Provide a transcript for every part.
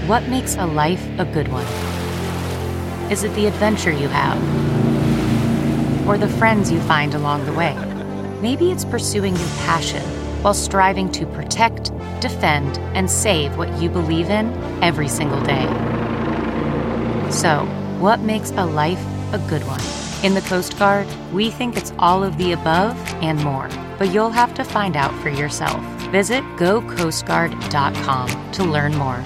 What makes a life a good one? Is it the adventure you have? Or the friends you find along the way? Maybe it's pursuing your passion while striving to protect, defend, and save what you believe in every single day. So, what makes a life a good one? In the Coast Guard, we think it's all of the above and more, but you'll have to find out for yourself. Visit gocoastguard.com to learn more.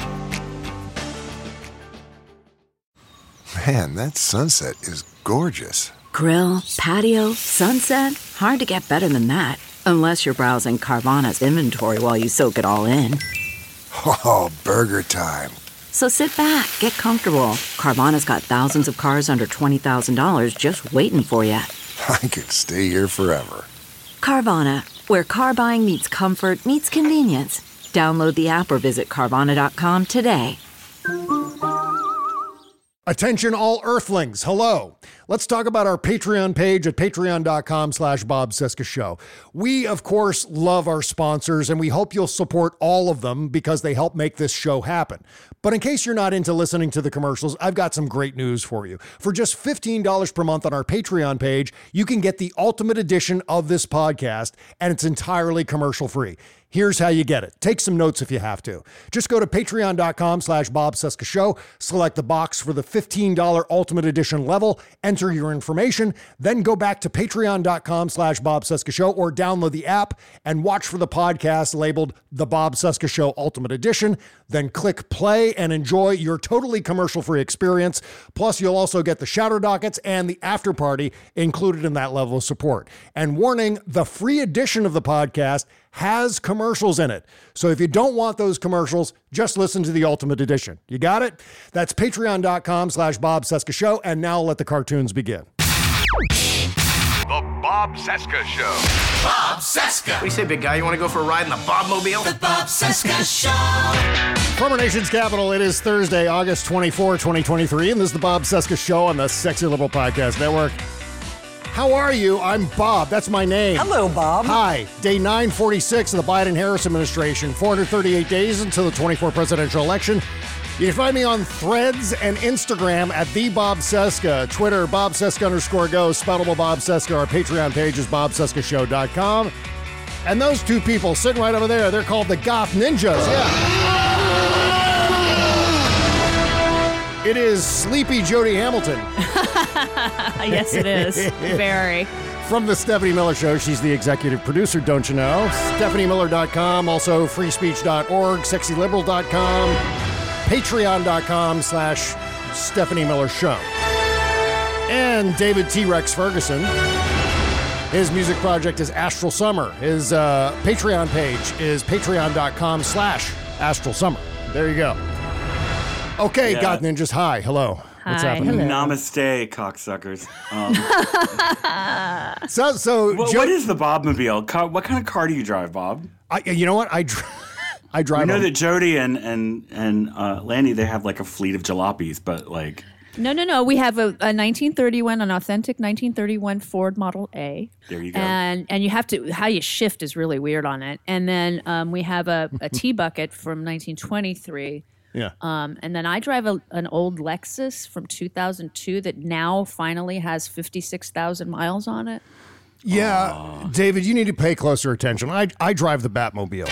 Man, that sunset is gorgeous. Grill, patio, sunset. Hard to get better than that. Unless you're browsing Carvana's inventory while you soak it all in. Oh, burger time. So sit back, get comfortable. Carvana's got thousands of cars under $20,000 just waiting for you. I could stay here forever. Carvana, where car buying meets comfort meets convenience. Download the app or visit Carvana.com today. Attention all Earthlings, hello. Let's talk about our Patreon page at patreon.com/Bob Cesca Show. We, of course, love our sponsors, and we hope you'll support all of them because they help make this show happen. But in case you're not into listening to the commercials, I've got some great news for you. For just $15 per month on our Patreon page, you can get the ultimate edition of this podcast, and it's entirely commercial-free. Here's how you get it. Take some notes if you have to. Just go to patreon.com/Bob Cesca Show, select the box for the $15 Ultimate Edition level, enter your information, then go back to patreon.com/Bob Cesca Show or download the app and watch for the podcast labeled The Bob Cesca Show Ultimate Edition. Then click play and enjoy your totally commercial-free experience. Plus, you'll also get the shadow dockets and the after party included in that level of support. And warning, the free edition of the podcast has commercials in it. So if you don't want those commercials, just listen to the Ultimate Edition. You got it? That's patreon.com/Bob Cesca Show. And now let the cartoons begin. The Bob Cesca Show. Bob Cesca. What do you say, big guy? You want to go for a ride in the Bobmobile? The Bob Cesca Show. From our nation's capital, it is Thursday, August 24, 2023, and this is the Bob Cesca Show on the Sexy Liberal Podcast Network. How are you? I'm Bob. That's my name. Hello, Bob. Hi. Day 946 of the Biden-Harris administration. 438 days until the 24 presidential election. You can find me on Threads and Instagram at the Bob Cesca, Twitter, Bob Cesca _go, spellable Bob Cesca. Our Patreon page is bobcescashow.com. And those two people sitting right over there, they're called the Goth Ninjas. Yeah. It is Sleepy Jody Hamilton. Yes, it is. Very. From The Stephanie Miller Show, she's the executive producer, don't you know? StephanieMiller.com, also freespeech.org, sexyliberal.com, patreon.com/Stephanie Miller Show. And David T-Rex Ferguson. His music project is Astral Summer. His Patreon page is patreon.com/Astral Summer. There you go. Okay, yeah. God Ninjas, hi, hello. What's happening? Hello. Namaste, cocksuckers. What is the Bobmobile? What kind of car do you drive, Bob? You know what? I drive. I know that Jody and Lanny, they have like a fleet of jalopies, but like. No. We have a 1931, an authentic 1931 Ford Model A. There you go. And you have to, how you shift is really weird on it. And then we have a T-Bucket from 1923. Yeah. And then I drive an old Lexus from 2002 that now finally has 56,000 miles on it. Yeah, David, you need to pay closer attention. I drive the Batmobile.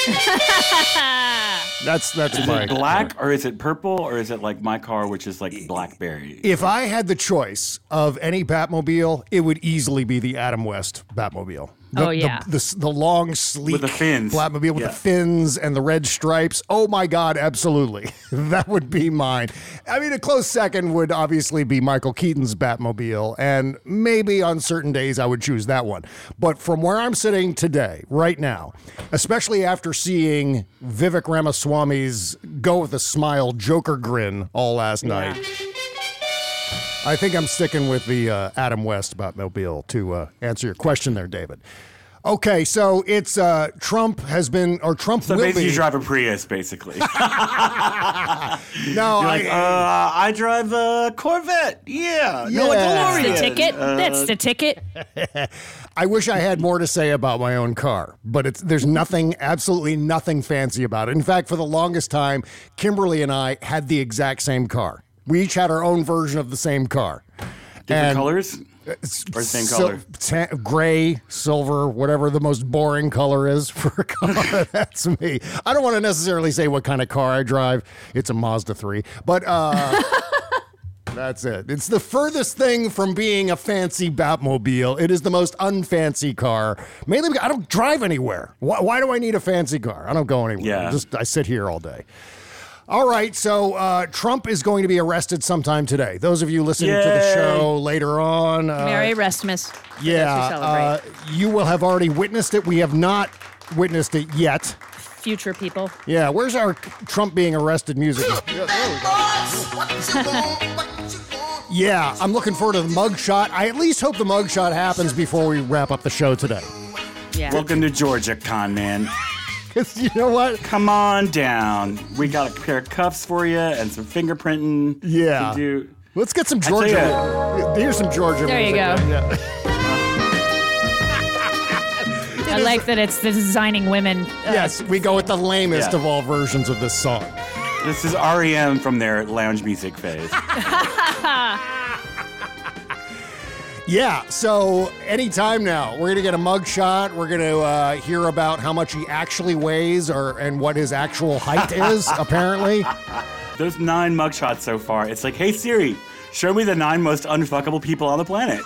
That's is it black or is it purple or is it like my car, which is like blackberry? If I had the choice of any Batmobile, it would easily be the Adam West Batmobile. The long, sleek with the fins. Batmobile with the fins and the red stripes. Oh my God, absolutely. That would be mine. I mean, a close second would obviously be Michael Keaton's Batmobile, and maybe on certain days I would choose that one. But from where I'm sitting today, right now, especially after seeing Vivek Ramaswamy's Go With a Smile Joker grin all last night, I think I'm sticking with the Adam West Batmobile to answer your question there, David. Okay, so it's Trump has been, or Trump so will be. So basically you drive a Prius, basically. No, I drive a Corvette. Yeah. No, a DeLorean. That's the ticket. That's the ticket. I wish I had more to say about my own car, but there's nothing, absolutely nothing fancy about it. In fact, for the longest time, Kimberly and I had the exact same car. We each had our own version of the same car. Different colors? Or same color? Gray, silver, whatever the most boring color is for a car. That's me. I don't want to necessarily say what kind of car I drive. It's a Mazda 3. But that's it. It's the furthest thing from being a fancy Batmobile. It is the most unfancy car. Mainly because I don't drive anywhere. Why do I need a fancy car? I don't go anywhere. Yeah. I sit here all day. All right, so Trump is going to be arrested sometime today. Those of you listening to the show later on. Merry Restmas. Yeah, you will have already witnessed it. We have not witnessed it yet. Future people. Yeah, where's our Trump being arrested music? Yeah, I'm looking forward to the mugshot. I at least hope the mugshot happens before we wrap up the show today. Yeah. Welcome to Georgia, con man. Because you know what? Come on down. We got a pair of cuffs for you and some fingerprinting. Yeah. To do. Let's get some Georgia. Here's some Georgia there music. There you go. Yeah. I like that it's the designing women. Yes, we go with the lamest of all versions of this song. This is REM from their lounge music phase. Yeah, so anytime now, we're going to get a mugshot. We're going to hear about how much he actually weighs and what his actual height is, apparently. Those 9 mugshots so far, it's like, hey, Siri, show me the 9 most unfuckable people on the planet.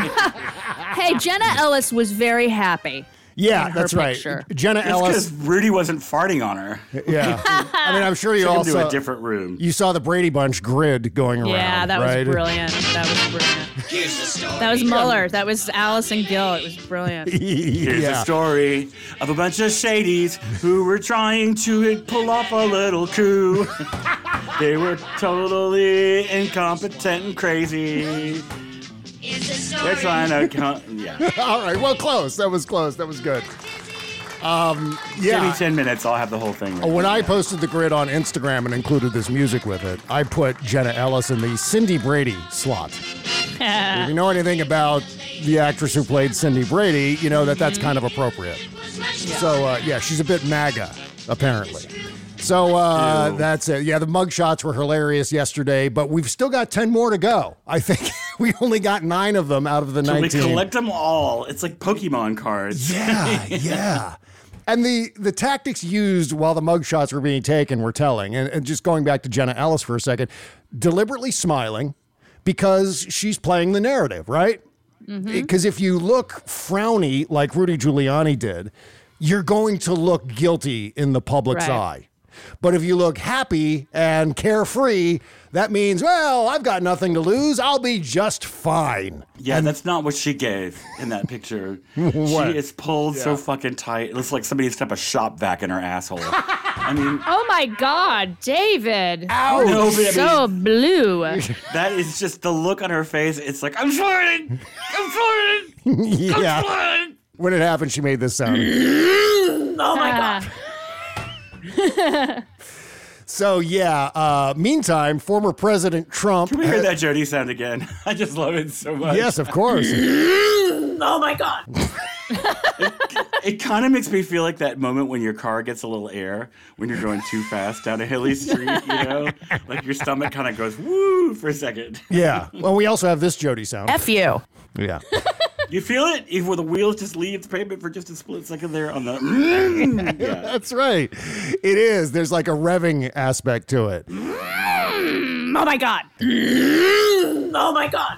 Hey, Jenna Ellis was very happy. Yeah, that's right. Jenna Ellis. Because Rudy wasn't farting on her. Yeah. I mean, I'm sure you also. Took him to a different room. You saw the Brady Bunch grid going around. Yeah, that right? was brilliant. That was brilliant. Here's the story. That was Mueller. That was Allison Gill. It was brilliant. Here's a story of a bunch of shadies who were trying to pull off a little coup. They were totally incompetent and crazy. They're trying to All right, well, close. That was close. That was good. Yeah. Give me 10 minutes. I'll have the whole thing. When I posted the grid on Instagram and included this music with it, I put Jenna Ellis in the Cindy Brady slot. If you know anything about the actress who played Cindy Brady, you know that's kind of appropriate. Yeah. So, she's a bit MAGA, apparently. So that's it. Yeah, the mugshots were hilarious yesterday, but we've still got 10 more to go. I think we only got 9 of them out of the 19. We collect them all. It's like Pokemon cards. Yeah, yeah. And the tactics used while the mugshots were being taken were telling. And just going back to Jenna Ellis for a second, deliberately smiling because she's playing the narrative, right? Because if you look frowny like Rudy Giuliani did, you're going to look guilty in the public's eye. But if you look happy and carefree, that means, well, I've got nothing to lose. I'll be just fine. Yeah, that's not what she gave in that picture. She is pulled so fucking tight. It looks like somebody stuck a shop vac in her asshole. I mean... Oh, my God, David. Ouch. No, but so blue. That is just the look on her face. It's like, I'm farting. I'm farting. Yeah. I'm farting. When it happened, she made this sound. Oh, my God. So, meantime, former President Trump... Can we hear that Jody sound again? I just love it so much. Yes, of course. Oh, my God. It kind of makes me feel like that moment when your car gets a little air when you're going too fast down a hilly street, you know? Like your stomach kind of goes, woo, for a second. Yeah. Well, we also have this Jody sound. F you. Yeah. You feel it? Where the wheels just leave the pavement for just a split second there on the... Yeah. That's right. It is. There's like a revving aspect to it. Oh, my God. Oh, my God.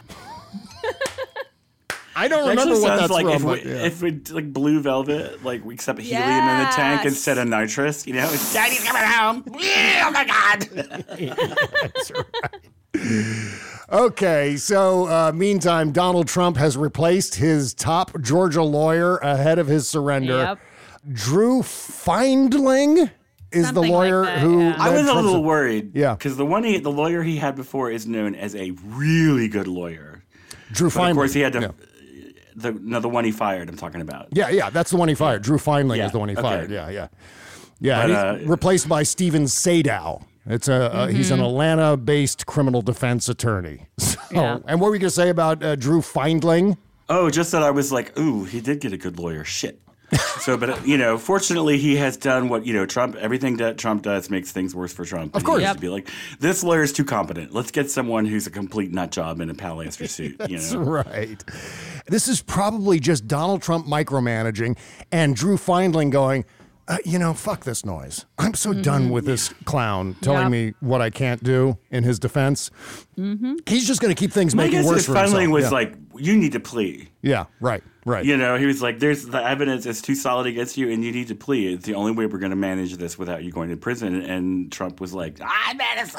I don't remember what that's like from. If we like Blue Velvet, like we accept helium in the tank instead of nitrous, you know? It's Daddy's coming home. Oh, my God. That's right. Okay, so meantime, Donald Trump has replaced his top Georgia lawyer ahead of his surrender. Yep. Drew Findling is Something the lawyer like that, who... yeah. I was a little worried. Yeah. Because the lawyer he had before is known as a really good lawyer. Drew Findling. Of course, he had to... The one he fired, I'm talking about. Yeah, that's the one he fired. Drew Findling is the one he fired. Yeah. But, he's replaced by Steven Sadow. It's he's an Atlanta-based criminal defense attorney. So, and what were you going to say about Drew Findling? Oh, just that I was like, ooh, he did get a good lawyer. Shit. So, but fortunately, he has done what Trump. Everything that Trump does makes things worse for Trump. Of course, he has to be like, this lawyer is too competent. Let's get someone who's a complete nut job in a polyester suit. That's right. This is probably just Donald Trump micromanaging and Drew Findling going, fuck this noise. I'm so done with this clown telling me what I can't do in his defense. Mm-hmm. He's just going to keep things making worse for himself. Findling was like, you need to plea. Yeah, right. He was like, there's the evidence is too solid against you and you need to plea. It's the only way we're going to manage this without you going to prison. And Trump was like, I'm innocent,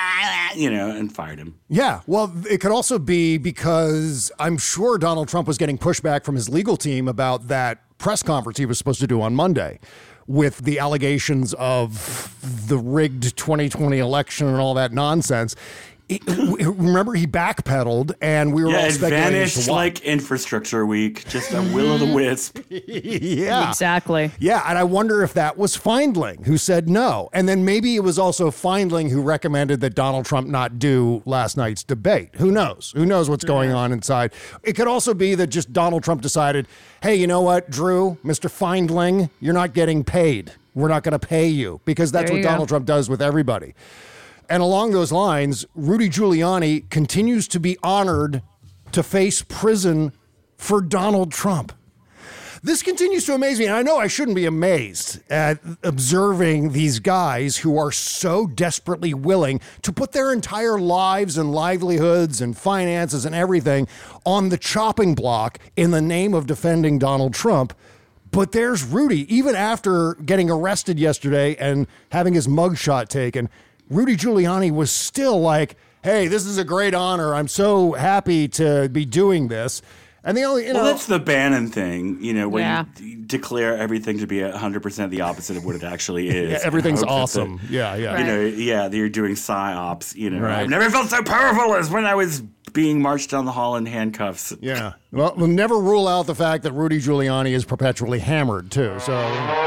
and fired him. Yeah, well, it could also be because I'm sure Donald Trump was getting pushback from his legal team about that press conference he was supposed to do on Monday with the allegations of the rigged 2020 election and all that nonsense. Remember, he backpedaled, and we were all speculating. It vanished like Infrastructure Week, just a will-o'-the-wisp. Yeah. Exactly. Yeah, and I wonder if that was Findling who said no. And then maybe it was also Findling who recommended that Donald Trump not do last night's debate. Who knows? Who knows what's going on inside? It could also be that just Donald Trump decided, hey, you know what, Drew, Mr. Findling, you're not getting paid. We're not going to pay you, because that's what Donald Trump does with everybody. And along those lines, Rudy Giuliani continues to be honored to face prison for Donald Trump. This continues to amaze me, and I know I shouldn't be amazed at observing these guys who are so desperately willing to put their entire lives and livelihoods and finances and everything on the chopping block in the name of defending Donald Trump. But there's Rudy, even after getting arrested yesterday and having his mugshot taken, Rudy Giuliani was still like, hey, this is a great honor. I'm so happy to be doing this. And the only, well, that's the Bannon thing, where you declare everything to be 100% the opposite of what it actually is. Yeah, everything's awesome. Yeah. That you're doing psyops. Right. I've never felt so powerful as when I was being marched down the hall in handcuffs. Yeah. Well, we'll never rule out the fact that Rudy Giuliani is perpetually hammered, too. So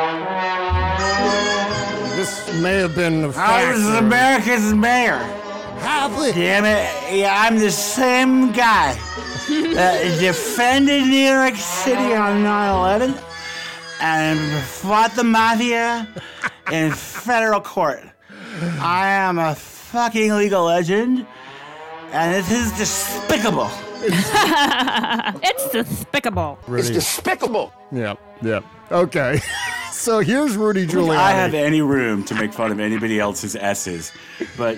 this may have been a fact. I was America's mayor. Damn it. Yeah, I'm the same guy that defended New York City on 9/11 and fought the mafia in federal court. I am a fucking legal legend, and this is despicable. It's despicable. It's despicable. Yeah. Okay. So here's Rudy Giuliani. I have any room to make fun of anybody else's S's, but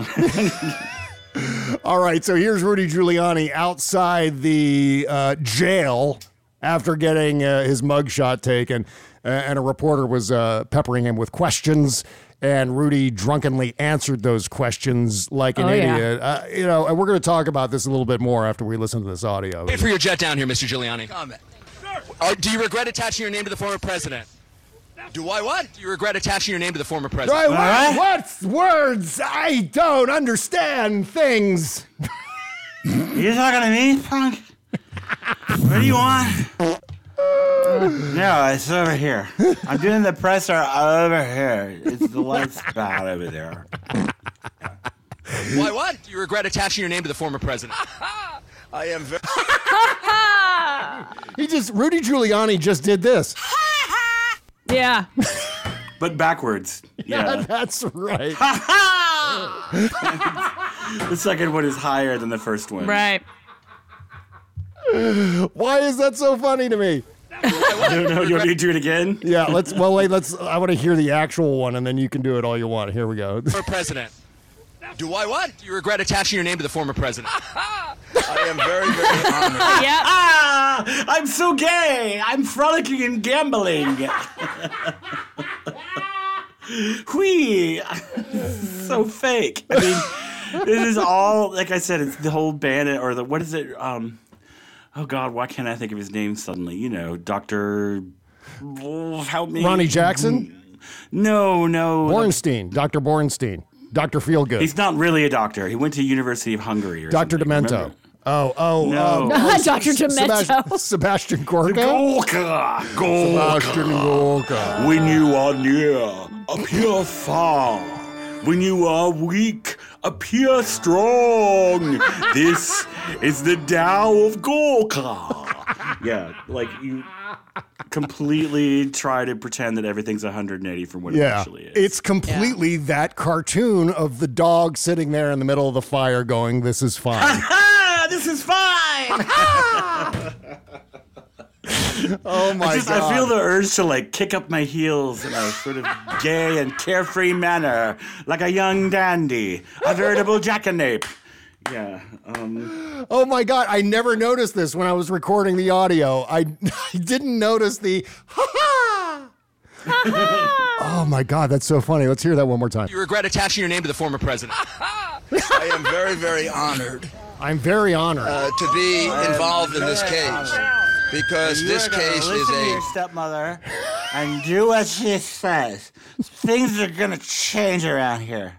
All right, so here's Rudy Giuliani outside the jail after getting his mugshot taken, and a reporter was peppering him with questions, and Rudy drunkenly answered those questions like an idiot. Yeah. And we're going to talk about this a little bit more after we listen to this audio. Wait for your jet down here, Mr. Giuliani. Comment. Do you regret attaching your name to the former president? Do I what? Do you regret attaching your name to the former president? What words? I don't understand things. You talking to me, punk? What do you want? No, it's over here. I'm doing the presser over here. It's the light spot over there. Why what? Do you regret attaching your name to the former president? I am very... Rudy Giuliani just did this. Yeah. But backwards. Yeah. That's right. The second one is higher than the first one. Right. Why is that so funny to me? I don't know. You want me to do it again? Yeah, let's. I want to hear the actual one, and then you can do it all you want. Here we go. Former president. Do I what? Do you regret attaching your name to the former president? I am very, very honored. Yeah. I'm so gay. I'm frolicking and gambling. Whee! So fake. I mean, this is all, like I said, it's the whole Bannon, or the, what is it? Oh God, why can't I think of his name suddenly? Dr. Help me. Ronnie Jackson? No. Bornstein. Dr. Bornstein. Dr. Feelgood. He's not really a doctor. He went to University of Hungary or Dr. something. Demento. Remember? No. Dr. Demento. Sebastian Gorka? Gorka. Sebastian Gorka. When you are near, appear far. When you are weak, appear strong. This is the Tao of Gorka. Yeah, like you completely try to pretend that everything's 180 from what it actually is. It's completely that cartoon of the dog sitting there in the middle of the fire going, "This is fine." This is fine. Oh my God. I feel the urge to like kick up my heels in a sort of gay and carefree manner, like a young dandy, a veritable jackanape. Yeah. Oh my God. I never noticed this when I was recording the audio. I didn't notice the ha ha. Oh my God. That's so funny. Let's hear that one more time. You regret attaching your name to the former president? I am very, very honored. I'm very honored to be involved in this case because this case is to your stepmother and do what she says. Things are gonna change around here.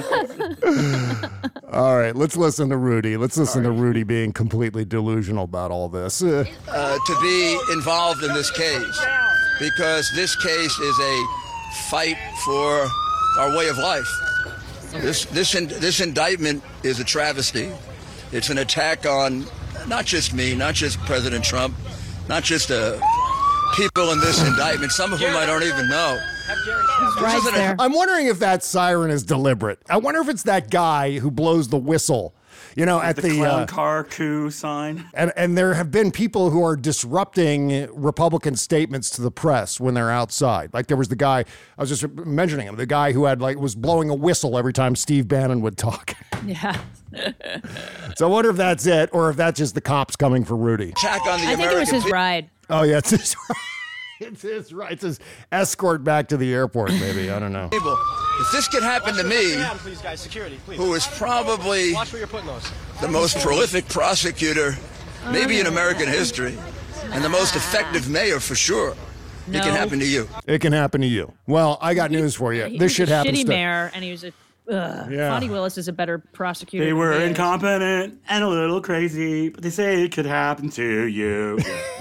All right, let's listen to Rudy. Let's listen to Rudy being completely delusional about all this. To be involved in this case because this case is a fight for our way of life. This indictment is a travesty. It's an attack on not just me, not just President Trump, not just people in this indictment, some of whom I don't even know. I'm wondering if that siren is deliberate. I wonder if it's that guy who blows the whistle, at the clown car coup sign. And there have been people who are disrupting Republican statements to the press when they're outside. Like there was the guy, I was just mentioning him, the guy who was blowing a whistle every time Steve Bannon would talk. Yeah. So I wonder if that's it or if that's just the cops coming for Rudy. Attack on the I think it was his ride. Oh, yeah, it's his ride. It's his right. It's his escort back to the airport, maybe. I don't know. If this could happen to me, who is probably the most prolific prosecutor, maybe in American history, and the most effective mayor for sure, it can happen to you. It can happen to you. Well, I got news for you. This shit happens to... Shitty mayor, and he was a... Fonnie Willis is a better prosecutor. They were incompetent and a little crazy, but they say it could happen to you.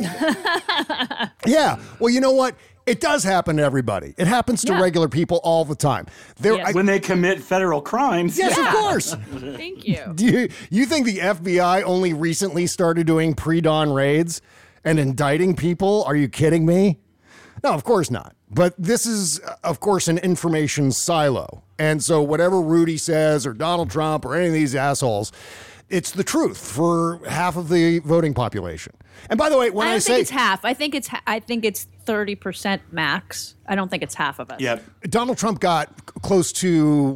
Yeah. Well, you know what? It does happen to everybody. It happens to regular people all the time. When they commit federal crimes. Yes, of course. Thank you. Do you think the FBI only recently started doing pre-dawn raids and indicting people? Are you kidding me? No, of course not. But this is, of course, an information silo. And so whatever Rudy says or Donald Trump or any of these assholes, it's the truth for half of the voting population. And by the way, when I say think it's half, I think it's 30% max. I don't think it's half of us. Yep. Donald Trump got close to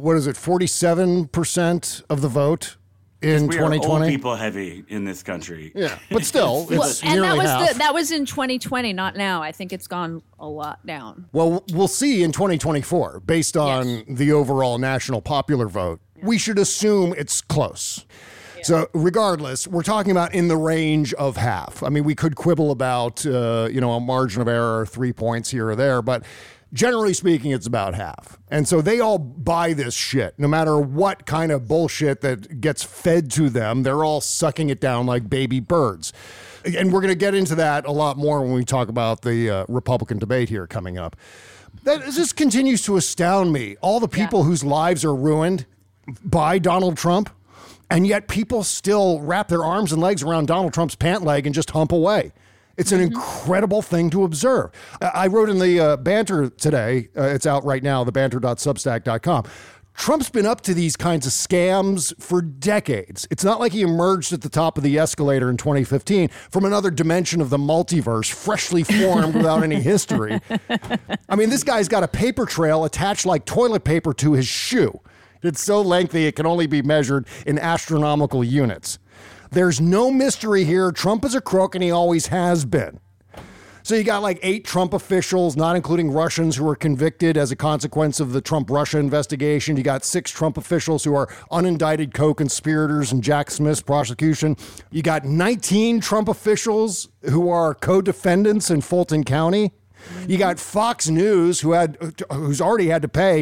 47% of the vote in 2020. Old people heavy in this country. Yeah, but still, it's nearly half. That was in 2020, not now. I think it's gone a lot down. Well, we'll see in 2024, based on the overall national popular vote. We should assume it's close. Yeah. So regardless, we're talking about in the range of half. I mean, we could quibble about, a margin of error, 3 points here or there, but generally speaking, it's about half. And so they all buy this shit. No matter what kind of bullshit that gets fed to them, they're all sucking it down like baby birds. And we're going to get into that a lot more when we talk about the Republican debate here coming up. This continues to astound me. All the people whose lives are ruined by Donald Trump, and yet people still wrap their arms and legs around Donald Trump's pant leg and just hump away. It's an incredible thing to observe. I wrote in the Banter today, it's out right now, thebanter.substack.com. Trump's been up to these kinds of scams for decades. It's not like he emerged at the top of the escalator in 2015 from another dimension of the multiverse, freshly formed without any history. I mean, this guy's got a paper trail attached like toilet paper to his shoe. It's so lengthy it can only be measured in astronomical units. There's no mystery here. Trump is a crook, and he always has been. So you got like 8 Trump officials, not including Russians, who are convicted as a consequence of the Trump-Russia investigation. You got 6 Trump officials who are unindicted co-conspirators in Jack Smith's prosecution. You got 19 Trump officials who are co-defendants in Fulton County. You got Fox News, who's already had to pay,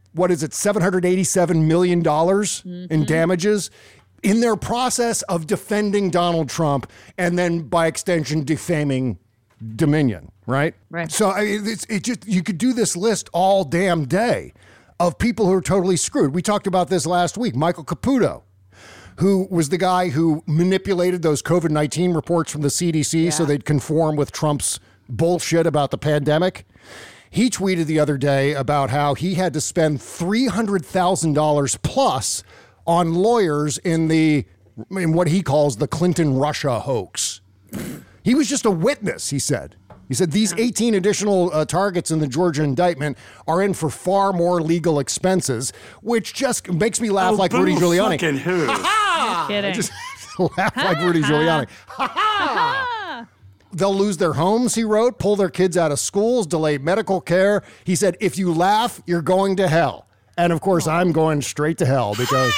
$787 million in damages in their process of defending Donald Trump and then, by extension, defaming Dominion, right? Right. So you could do this list all damn day of people who are totally screwed. We talked about this last week. Michael Caputo, who was the guy who manipulated those COVID-19 reports from the CDC so they'd conform with Trump's bullshit about the pandemic. He tweeted the other day about how he had to spend $300,000 plus on lawyers in what he calls the Clinton Russia hoax. He was just a witness, he said. He said these 18 additional targets in the Georgia indictment are in for far more legal expenses, which just makes me laugh like Rudy Giuliani. Fucking who? You're kidding. I just laugh like Rudy Giuliani. They'll lose their homes, he wrote, pull their kids out of schools, delay medical care. He said, if you laugh, you're going to hell. And of course, I'm going straight to hell because...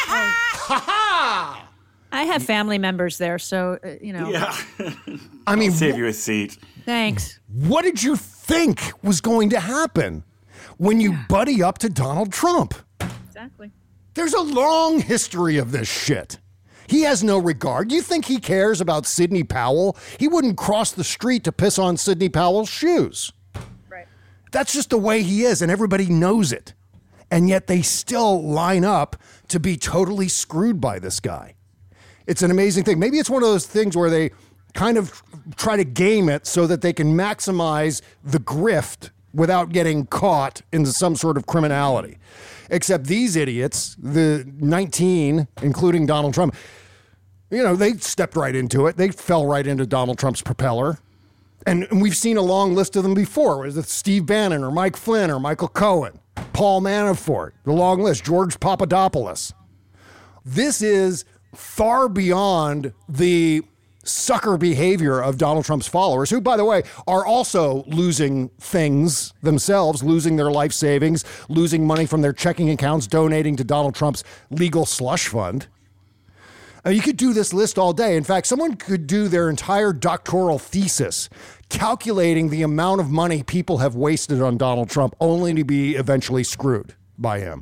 I have family members there, so, Yeah. I mean, I'll save you a seat. Thanks. What did you think was going to happen when you buddy up to Donald Trump? Exactly. There's a long history of this shit. He has no regard. You think he cares about Sidney Powell? He wouldn't cross the street to piss on Sidney Powell's shoes. Right. That's just the way he is, and everybody knows it. And yet they still line up to be totally screwed by this guy. It's an amazing thing. Maybe it's one of those things where they kind of try to game it so that they can maximize the grift without getting caught into some sort of criminality. Except these idiots, the 19, including Donald Trump, they stepped right into it. They fell right into Donald Trump's propeller. And we've seen a long list of them before. Was it Steve Bannon or Mike Flynn or Michael Cohen, Paul Manafort, the long list, George Papadopoulos. This is far beyond the sucker behavior of Donald Trump's followers, who, by the way, are also losing things themselves, losing their life savings, losing money from their checking accounts, donating to Donald Trump's legal slush fund. You could do this list all day. In fact, someone could do their entire doctoral thesis calculating the amount of money people have wasted on Donald Trump only to be eventually screwed by him.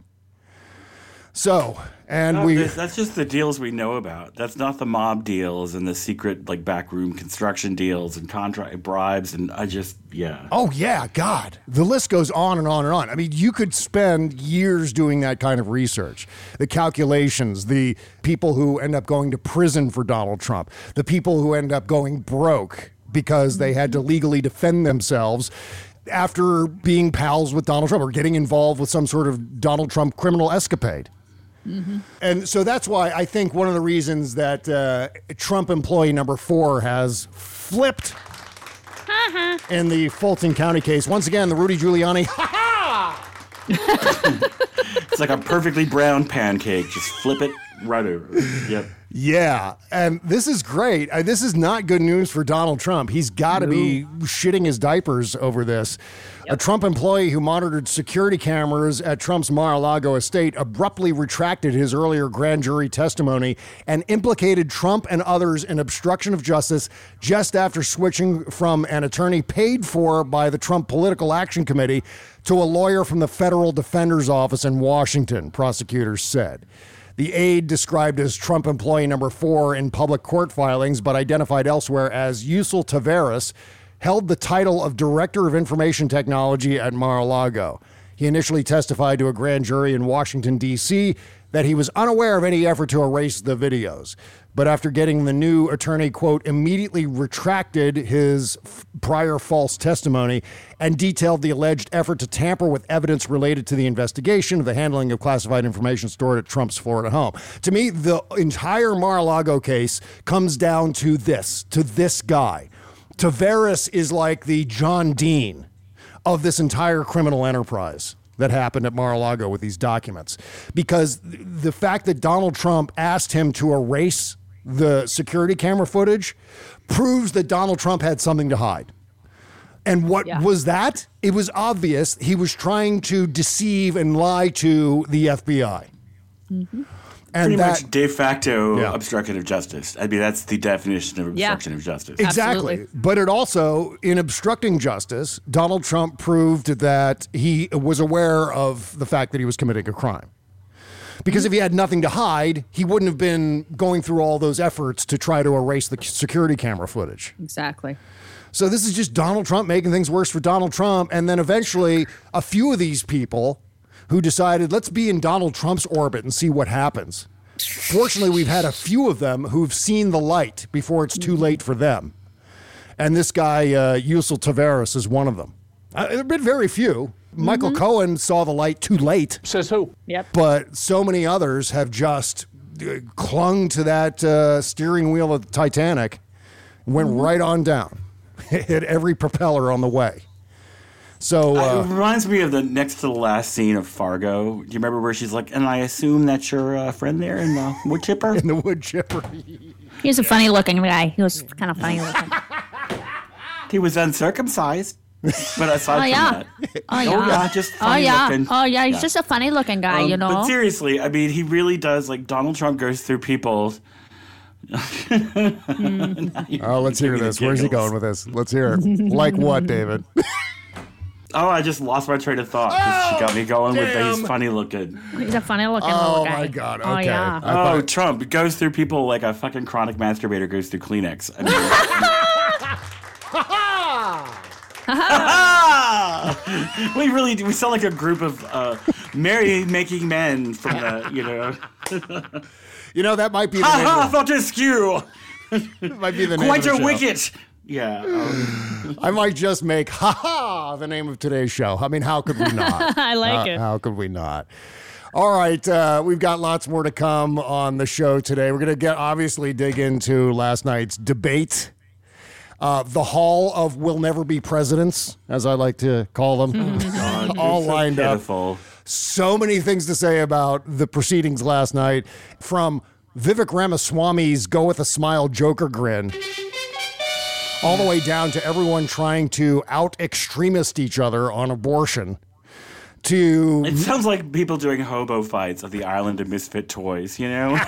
So, that's just the deals we know about. That's not the mob deals and the secret backroom construction deals and contract bribes and Oh yeah, God. The list goes on and on and on. I mean, you could spend years doing that kind of research. The calculations, the people who end up going to prison for Donald Trump, the people who end up going broke because they had to legally defend themselves after being pals with Donald Trump or getting involved with some sort of Donald Trump criminal escapade. Mm-hmm. And so that's why I think one of the reasons that Trump employee number 4 has flipped in the Fulton County case. Once again, the Rudy Giuliani. It's like a perfectly brown pancake. Just flip it right over. Yep. Yeah. And this is great. This is not good news for Donald Trump. He's got to be shitting his diapers over this. Yep. A Trump employee who monitored security cameras at Trump's Mar-a-Lago estate abruptly retracted his earlier grand jury testimony and implicated Trump and others in obstruction of justice just after switching from an attorney paid for by the Trump Political Action Committee to a lawyer from the Federal Defender's Office in Washington, prosecutors said. The aide, described as Trump employee number 4 in public court filings, but identified elsewhere as Yusel Taveras, held the title of Director of Information Technology at Mar-a-Lago. He initially testified to a grand jury in Washington, D.C., that he was unaware of any effort to erase the videos. But after getting the new attorney, quote, immediately retracted his prior false testimony and detailed the alleged effort to tamper with evidence related to the investigation of the handling of classified information stored at Trump's Florida home. To me, the entire Mar-a-Lago case comes down to this guy. Taveras is like the John Dean of this entire criminal enterprise that happened at Mar-a-Lago with these documents. Because the fact that Donald Trump asked him to erase the security camera footage proves that Donald Trump had something to hide. And what was that? It was obvious he was trying to deceive and lie to the FBI. Mm-hmm. And pretty much de facto obstruction of justice. I mean, that's the definition of obstruction of justice. Exactly. Absolutely. But it also, in obstructing justice, Donald Trump proved that he was aware of the fact that he was committing a crime. Because if he had nothing to hide, he wouldn't have been going through all those efforts to try to erase the security camera footage. Exactly. So this is just Donald Trump making things worse for Donald Trump. And then eventually a few of these people who decided, let's be in Donald Trump's orbit and see what happens, fortunately, we've had a few of them who've seen the light before it's too late for them. And this guy, Yusel Taveras, is one of them. There have been very few. Michael Cohen saw the light too late. Says who? Yep. But so many others have just clung to that steering wheel of the Titanic, went right on down, hit every propeller on the way. So it reminds me of the next to the last scene of Fargo. Do you remember where she's like, and I assume that's your friend there in the wood chipper? In the wood chipper. He was a funny looking guy. He was kind of funny looking. He was uncircumcised. But aside from that, just funny looking. Oh yeah, he's just a funny looking guy, you know. But seriously, I mean, he really does. Like Donald Trump goes through people. Oh, let's hear this. Where's he going with this? Let's hear it. Like what, David? Oh, I just lost my train of thought because she got me going with that he's funny looking. He's a funny looking little guy. Oh my God! Okay. Oh yeah. Oh, Trump goes through people like a fucking chronic masturbator goes through Kleenex. I mean, we sound like a group of merry-making men from the, You know, that might be the name of thought askew. It might be the name Quite of the a show. wicket. Yeah. I might just make the name of today's show. I mean, how could we not? I like it. How could we not? All right, we've got lots more to come on the show today. We're going to obviously dig into last night's debate. The Hall of Will Never Be Presidents, as I like to call them, all lined up. So many things to say about the proceedings last night, from Vivek Ramaswamy's Go With a Smile Joker grin, all the way down to everyone trying to out-extremist each other on abortion. It sounds like people doing hobo fights of the Island of Misfit Toys, you know?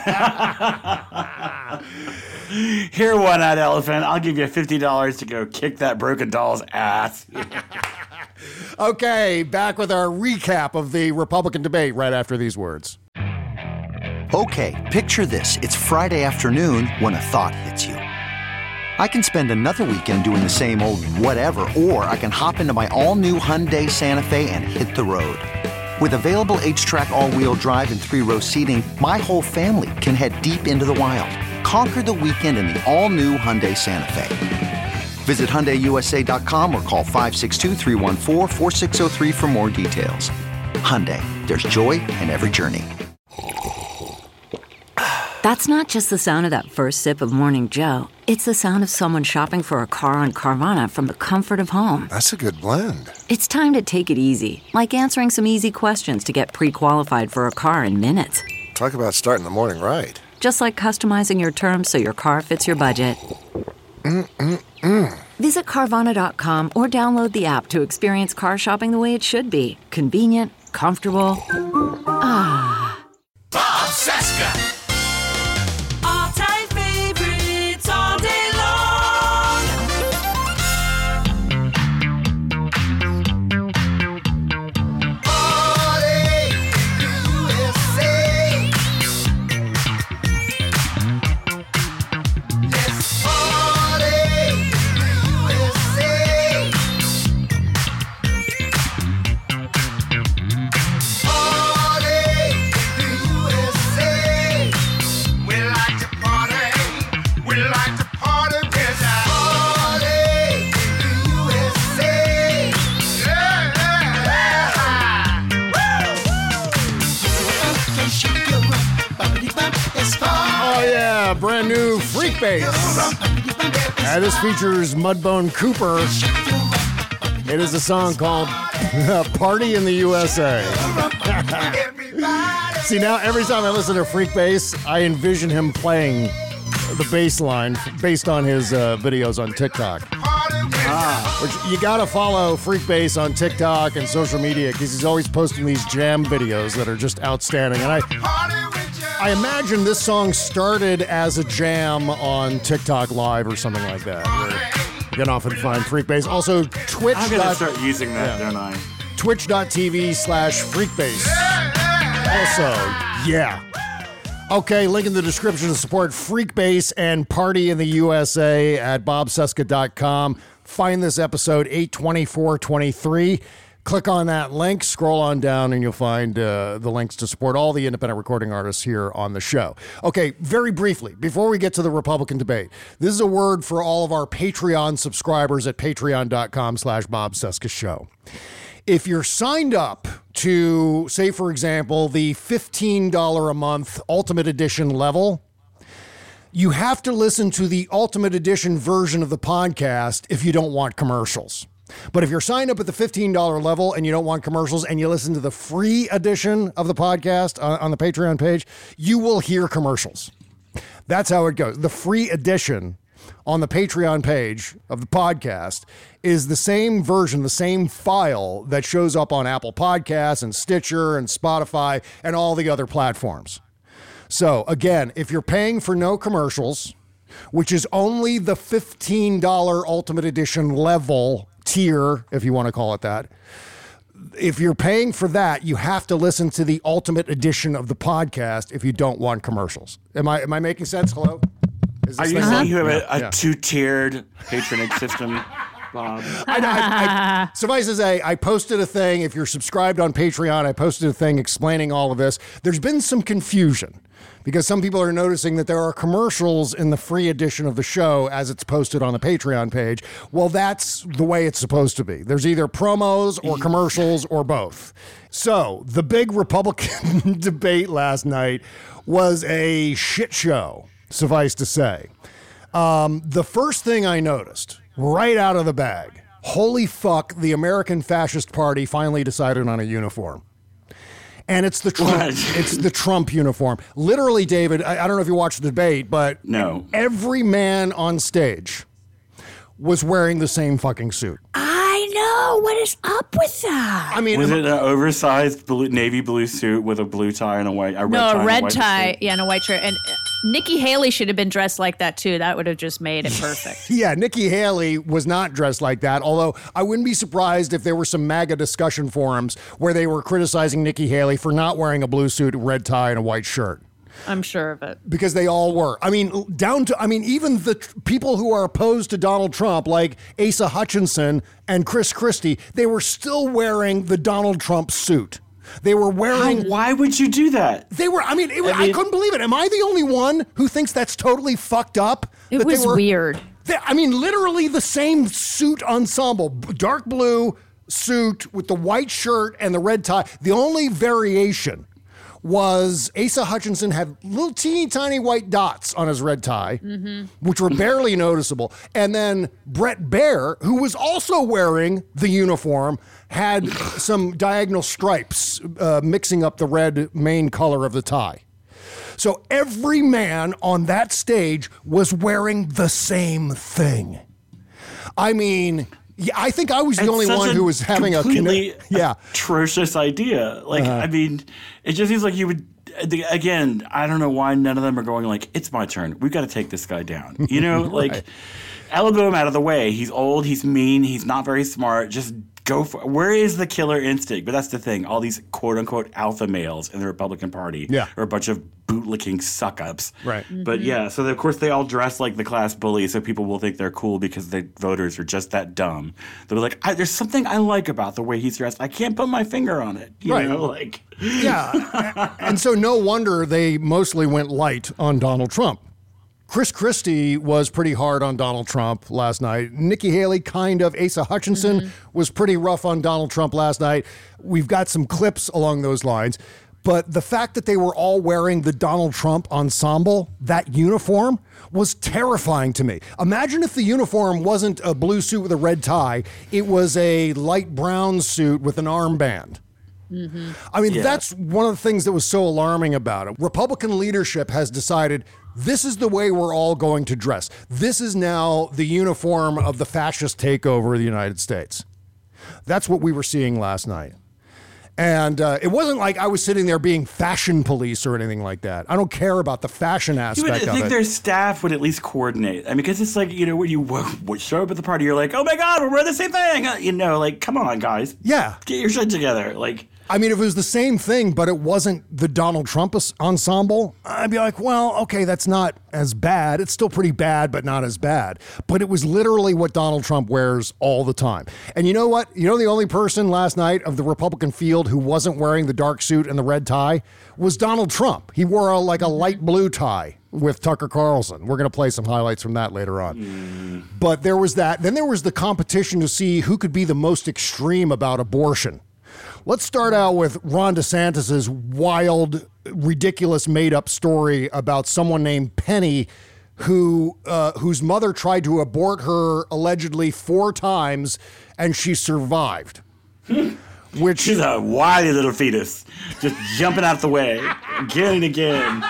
Here, one-eyed elephant, I'll give you $50 to go kick that broken doll's ass. Okay, back with our recap of the Republican debate right after these words. Okay, picture this. It's Friday afternoon when a thought hits you. I can spend another weekend doing the same old whatever, or I can hop into my all-new Hyundai Santa Fe and hit the road. With available H-Track all-wheel drive and 3-row seating, my whole family can head deep into the wild. Conquer the weekend in the all-new Hyundai Santa Fe. Visit HyundaiUSA.com or call 562-314-4603 for more details. Hyundai, there's joy in every journey. That's not just the sound of that first sip of Morning Joe. It's the sound of someone shopping for a car on Carvana from the comfort of home. That's a good blend. It's time to take it easy, like answering some easy questions to get pre-qualified for a car in minutes. Talk about starting the morning right. Just like customizing your terms so your car fits your budget. Visit Carvana.com or download the app to experience car shopping the way it should be. Convenient, comfortable. Ah. Bob Cesca. All-time favorites all day long. Party USA. Let's party USA. Oh yeah, brand new Freak Bass. This features Mudbone Cooper. It is a song called Party in the USA. See, now every time I listen to Freak Bass, I envision him playing the bass line based on his videos on TikTok. Which you gotta follow Freak Bass on TikTok and social media because he's always posting these jam videos that are just outstanding. And I imagine this song started as a jam on TikTok Live or something like that, where you can often find Freak Bass. Also, Twitch. I'm gonna start using that, don't I? Twitch.tv/FreakBass. Also, yeah. Okay, link in the description to support Freak Bass and Party in the USA at bobcesca.com. Find this episode 82423. Click on that link, scroll on down, and you'll find the links to support all the independent recording artists here on the show. Okay, very briefly, before we get to the Republican debate, this is a word for all of our Patreon subscribers at patreon.com/Bob Cesca Show. If you're signed up to, say, for example, the $15 a month Ultimate Edition level, you have to listen to the Ultimate Edition version of the podcast if you don't want commercials. But if you're signed up at the $15 level and you don't want commercials and you listen to the free edition of the podcast on the Patreon page, you will hear commercials. That's how it goes. The free edition on the Patreon page of the podcast is the same version, the same file that shows up on Apple Podcasts and Stitcher and Spotify and all the other platforms. So again, if you're paying for no commercials, which is only the $15 Ultimate Edition level tier, if you want to call it that, if you're paying for that, you have to listen to the Ultimate Edition of the podcast if you don't want commercials. Am I making sense? Hello? Are you saying you have a two-tiered patronage system, Bob? Suffice to say, I posted a thing. If you're subscribed on Patreon, I posted a thing explaining all of this. There's been some confusion because some people are noticing that there are commercials in the free edition of the show as it's posted on the Patreon page. Well, that's the way it's supposed to be. There's either promos or commercials or both. So the big Republican debate last night was a shit show, suffice to say. The first thing I noticed right out of the bag, holy fuck, the American Fascist Party finally decided on a uniform. And it's the Trump, it's the Trump uniform. Literally, David, I don't know if you watched the debate, but no, every man on stage was wearing the same fucking suit. I know. What is up with that? I mean, was it an oversized navy blue suit with a blue tie and a red tie? Yeah, and a white shirt. And Nikki Haley should have been dressed like that too. That would have just made it perfect. Yeah, Nikki Haley was not dressed like that, although I wouldn't be surprised if there were some MAGA discussion forums where they were criticizing Nikki Haley for not wearing a blue suit, red tie, and a white shirt. I'm sure of it. Because they all were. I mean, even the people who are opposed to Donald Trump, like Asa Hutchinson and Chris Christie, they were still wearing the Donald Trump suit. They were wearing... Why would you do that? They were... I couldn't believe it. Am I the only one who thinks that's totally fucked up? It was weird. Literally the same suit ensemble. Dark blue suit with the white shirt and the red tie. The only variation was Asa Hutchinson had little teeny tiny white dots on his red tie, which were barely noticeable. And then Brett Baer, who was also wearing the uniform, had some diagonal stripes mixing up the red main color of the tie. So every man on that stage was wearing the same thing. I mean... Yeah, I think I was the only one who was having a completely atrocious idea. It just seems like you would. Again, I don't know why none of them are going like, it's my turn. We've got to take this guy down. You know, Right. elbow him out of the way. He's old. He's mean. He's not very smart. Just go for. Where is the killer instinct? But that's the thing. All these quote unquote alpha males in the Republican Party are a bunch of bootlicking suck-ups. Right. But yeah, so of course they all dress like the class bullies, so people will think they're cool because the voters are just that dumb. They'll be like, there's something I like about the way he's dressed. I can't put my finger on it. You know, Yeah. And so no wonder they mostly went light on Donald Trump. Chris Christie was pretty hard on Donald Trump last night. Nikki Haley, kind of. Asa Hutchinson was pretty rough on Donald Trump last night. We've got some clips along those lines. But the fact that they were all wearing the Donald Trump ensemble, that uniform, was terrifying to me. Imagine if the uniform wasn't a blue suit with a red tie. It was a light brown suit with an armband. That's one of the things that was so alarming about it. Republican leadership has decided this is the way we're all going to dress. This is now the uniform of the fascist takeover of the United States. That's what we were seeing last night. And it wasn't like I was sitting there being fashion police or anything like that. I don't care about the fashion aspect of it. I think their staff would at least coordinate. I mean, because it's like, when you show up at the party, you're like, oh my God, we're wearing the same thing. Come on, guys. Yeah. Get your shit together. I mean, if it was the same thing, but it wasn't the Donald Trump ensemble, I'd be like, well, okay, that's not as bad. It's still pretty bad, but not as bad. But it was literally what Donald Trump wears all the time. And you know what? You know, the only person last night of the Republican field who wasn't wearing the dark suit and the red tie was Donald Trump. He wore a light blue tie with Tucker Carlson. We're going to play some highlights from that later on. But there was that. Then there was the competition to see who could be the most extreme about abortion. Let's start out with Ron DeSantis's wild, ridiculous, made-up story about someone named Penny whose mother tried to abort her allegedly 4 times, and she survived. Which She's a wily little fetus, just jumping out the way again and again.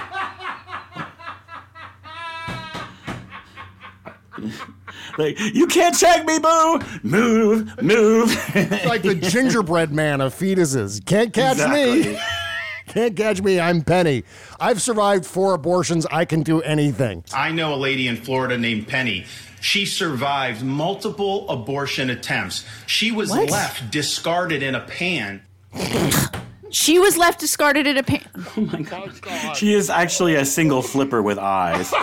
Like, you can't check me, boo! Move, move. like the gingerbread man of fetuses. Can't catch me. Can't catch me. I'm Penny. I've survived 4 abortions. I can do anything. I know a lady in Florida named Penny. She survived multiple abortion attempts. She was left discarded in a pan. She was left discarded in a pan. Oh my God. She is actually a single flipper with eyes.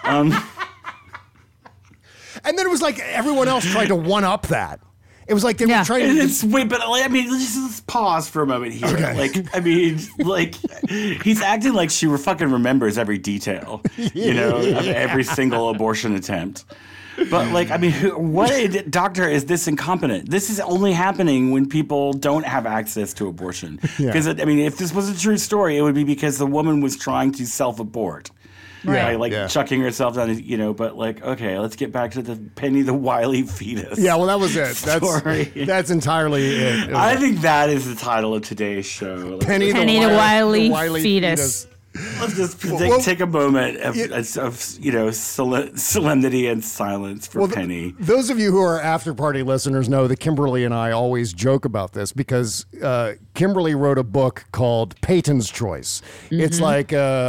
And then it was like everyone else tried to one-up that. It was like they were trying to... Wait, but I mean, let's pause for a moment here. Okay. Like, I mean, like, he's acting like she fucking remembers every detail, you know, of every single abortion attempt. But, like, I mean, what doctor is this incompetent? This is only happening when people don't have access to abortion. Because, I mean, if this was a true story, it would be because the woman was trying to self-abort. Right. Chucking herself down, you know, but like, okay, let's get back to the Penny the Wily Fetus. Yeah, well, that was it. That's entirely it. I think that is the title of today's show. Penny the Wily Fetus. Let's just take a moment of you know, solemnity and silence for Penny. Those of you who are after party listeners know that Kimberly and I always joke about this because Kimberly wrote a book called Peyton's Choice. Mm-hmm. It's like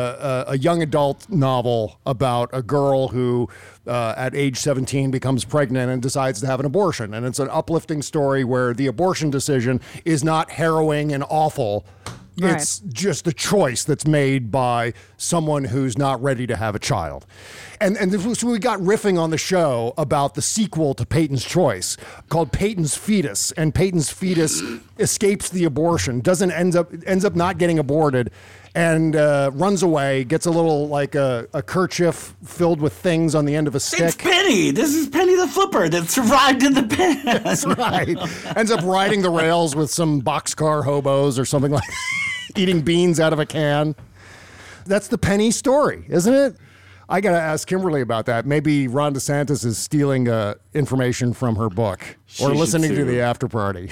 a young adult novel about a girl who at age 17 becomes pregnant and decides to have an abortion. And it's an uplifting story where the abortion decision is not harrowing and awful. Right. It's just a choice that's made by someone who's not ready to have a child. And so we got riffing on the show about the sequel to Peyton's Choice called Peyton's Fetus. And Peyton's Fetus escapes the abortion, ends up not getting aborted, and runs away, gets a little like a kerchief filled with things on the end of a stick. It's Penny. This is Penny the Flipper that survived in the pen. That's right. Ends up riding the rails with some boxcar hobos or something like that. Eating beans out of a can. That's the Penny story, isn't it? I got to ask Kimberly about that. Maybe Ron DeSantis is stealing information from her book or listening to the after party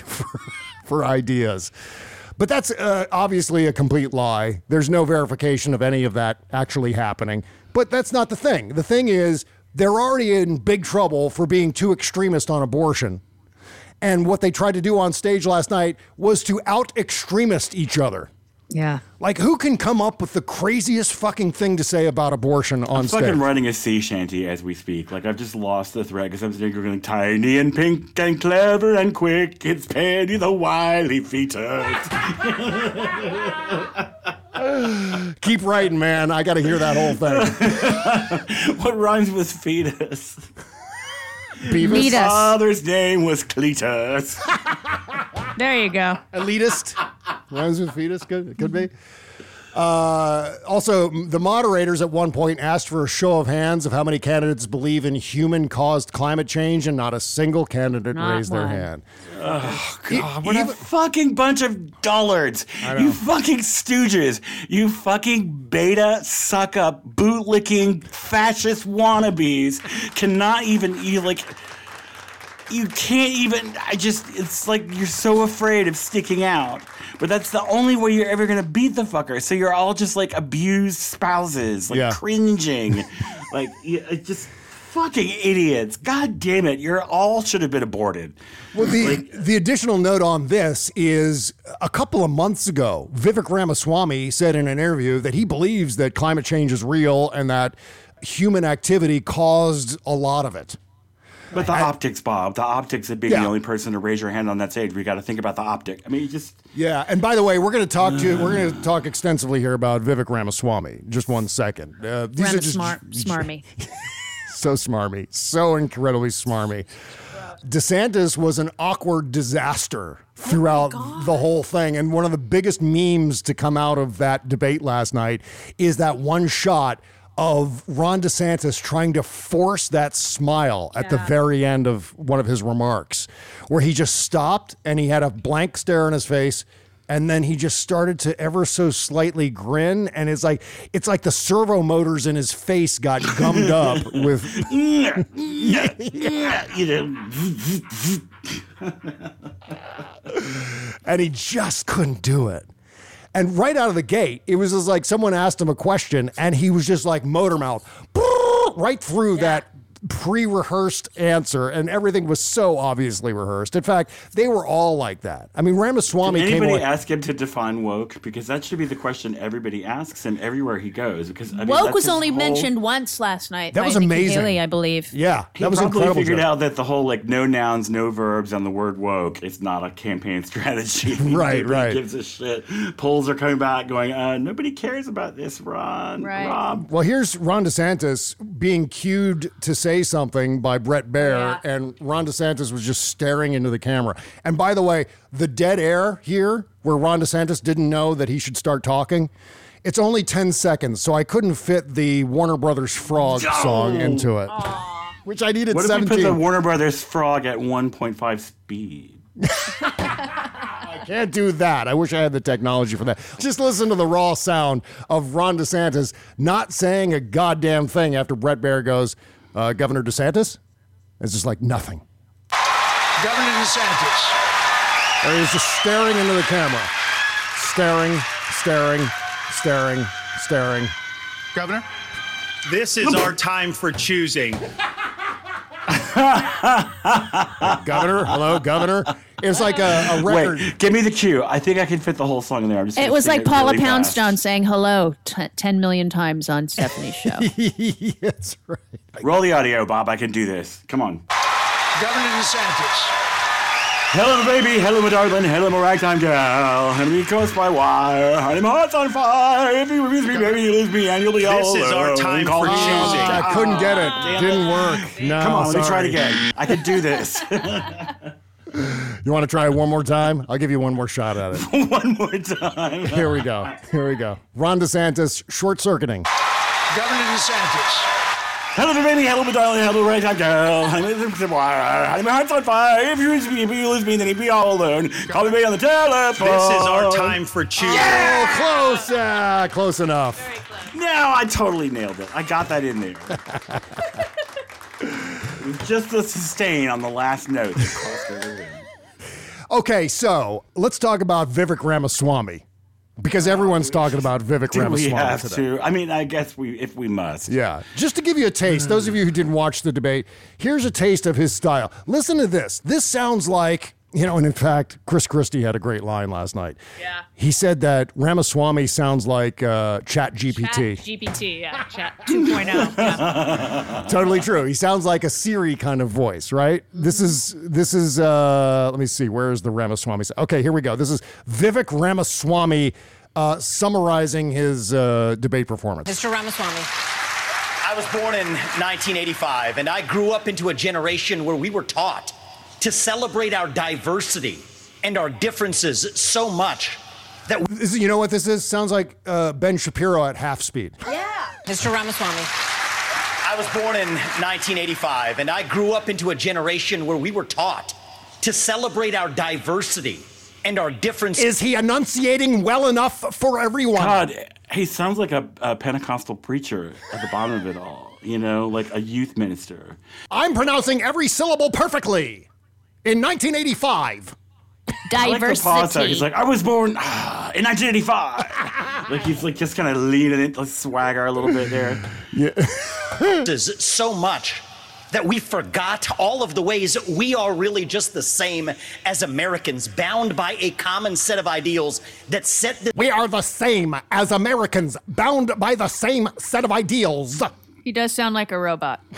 for ideas. But that's obviously a complete lie. There's no verification of any of that actually happening. But that's not the thing. The thing is, they're already in big trouble for being too extremist on abortion. And what they tried to do on stage last night was to out-extremist each other. Yeah. Like, who can come up with the craziest fucking thing to say about abortion on stage? I'm fucking writing a sea shanty as we speak. Like, I've just lost the thread because I'm sitting here going, tiny and pink and clever and quick, it's Penny the Wily Fetus. Keep writing, man. I got to hear that whole thing. What rhymes with fetus? Beavis. His father's name was Cletus. There you go. Elitist. Rhymes with fetus. Could be. Also, the moderators at one point asked for a show of hands of how many candidates believe in human-caused climate change, and not a single candidate raised their hand. Oh, God. What a fucking bunch of dullards. You fucking stooges. You fucking beta, suck-up, boot-licking, fascist wannabes cannot even... You can't even... It's like you're so afraid of sticking out. But that's the only way you're ever going to beat the fucker. So you're all just like abused spouses, cringing. Just fucking idiots. God damn it. You're all should have been aborted. Well, the additional note on this is a couple of months ago, Vivek Ramaswamy said in an interview that he believes that climate change is real and that human activity caused a lot of it. But the optics, Bob, the optics of being the only person to raise your hand on that stage, we got to think about the optic. I mean, you just... Yeah, and by the way, we're going to talk extensively here about Vivek Ramaswamy. Just 1 second. These are just smarmy. So smarmy. So incredibly smarmy. DeSantis was an awkward disaster throughout the whole thing. And one of the biggest memes to come out of that debate last night is that one shot of Ron DeSantis trying to force that smile at the very end of one of his remarks, where he just stopped and he had a blank stare on his face. And then he just started to ever so slightly grin, and it's like the servo motors in his face got gummed up with. And he just couldn't do it. And right out of the gate, it was just like someone asked him a question, and he was just like motor mouth right through that pre-rehearsed answer, and everything was so obviously rehearsed. In fact, they were all like that. I mean, Ramaswamy Did came anybody away. ask him to define woke? Because that should be the question everybody asks and everywhere he goes. Because I mean, Woke that's was his only whole... mentioned once last night. That by was Nikki amazing. Haley, I believe. Yeah, He that was probably incredible. figured Joe. out that the whole like no nouns, no verbs on the word woke is not a campaign strategy. Right. Nobody gives a shit. Polls are coming back going, nobody cares about this, Rob. Well, here's Ron DeSantis being cued to say something by Brett Baer, and Ron DeSantis was just staring into the camera. And by the way, the dead air here, where Ron DeSantis didn't know that he should start talking, it's only 10 seconds, so I couldn't fit the Warner Brothers Frog song into it, which I needed What 17. if we put the Warner Brothers Frog at 1.5 speed? I can't do that. I wish I had the technology for that. Just listen to the raw sound of Ron DeSantis not saying a goddamn thing after Brett Baer goes, Governor DeSantis? It's just like nothing. Governor DeSantis. Or he's just staring into the camera. Staring. Governor, this is our time for choosing. Governor, hello, Governor. It's like a record. Wait, give me the cue. I think I can fit the whole song in there. I'm just It gonna was sing like Paula really fast. Poundstone saying hello 10 million times on Stephanie's show. That's right. Roll the audio, Bob. I can do this. Come on. Governor DeSantis. Hello, baby. Hello, my darling. Hello, my ragtime gal. Honey, crossed by wire. Honey, my heart's on fire. If you lose me, baby, you lose me, and you'll be all alone. This is our time for choosing. I couldn't get it. Didn't work. No, Come on, let me try sorry. it again. I can do this. You want to try it one more time? I'll give you one more shot at it. One more time. Here we go. Ron DeSantis, short-circuiting. Governor DeSantis. Hello, baby. Hello, my darling. Hello, ragtime gal. Honey, my heart's on fire. If you lose me, then you'll be all alone. Call me on the telephone. This is our time for choosing. Oh, close enough. No, I totally nailed it. I got that in there. It was just the sustain on the last note that cost everything. Okay, so let's talk about Vivek Ramaswamy. Because everyone's talking about Vivek Do we Ramaswamy have today. to? I mean, I guess if we must. Yeah. Just to give you a taste, those of you who didn't watch the debate, here's a taste of his style. Listen to this. This sounds like, and in fact, Chris Christie had a great line last night. Yeah. He said that Ramaswamy sounds like Chat GPT. GPT, yeah. Chat 2.0. Yeah. Totally true. He sounds like a Siri kind of voice, right? This is let me see, where is the Ramaswamy? Okay, here we go. This is Vivek Ramaswamy summarizing his debate performance. Mr. Ramaswamy. I was born in 1985, and I grew up into a generation where we were taught to celebrate our diversity and our differences so much that you know what this is? Sounds like Ben Shapiro at half speed. Yeah. Mr. Ramaswamy. I was born in 1985, and I grew up into a generation where we were taught to celebrate our diversity and our differences. Is he enunciating well enough for everyone? God, he sounds like a Pentecostal preacher at the bottom of it all. Like a youth minister. I'm pronouncing every syllable perfectly. In 1985. Diversity. He's like, I was born in 1985. Like he's like just kind of leaning it, like swagger a little bit there. Yeah. So much that we forgot all of the ways we are really just the same as Americans, bound by a common set of ideals that set the... We are the same as Americans, bound by the same set of ideals. He does sound like a robot.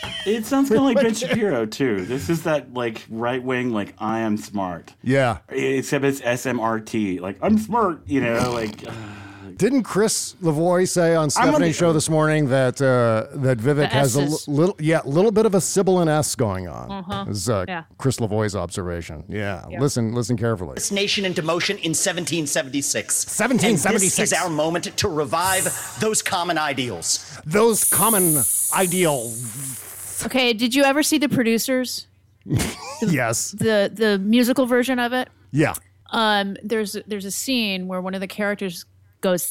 It sounds kind of like Ben Shapiro, too. This is that, like, right-wing, like, I am smart. Yeah. Except it's SMRT. Like, I'm smart, you know, like... Didn't Chris Lavoie say on Stephanie's show this morning that that Vivek has a little bit of a sibilant S going on? This is Chris Lavoie's observation. Yeah. Listen carefully. This nation into motion in 1776. 1776. And this is our moment to revive those common ideals. Those common ideals. Okay, did you ever see The Producers? Yes. The musical version of it? Yeah. There's a scene where one of the characters goes,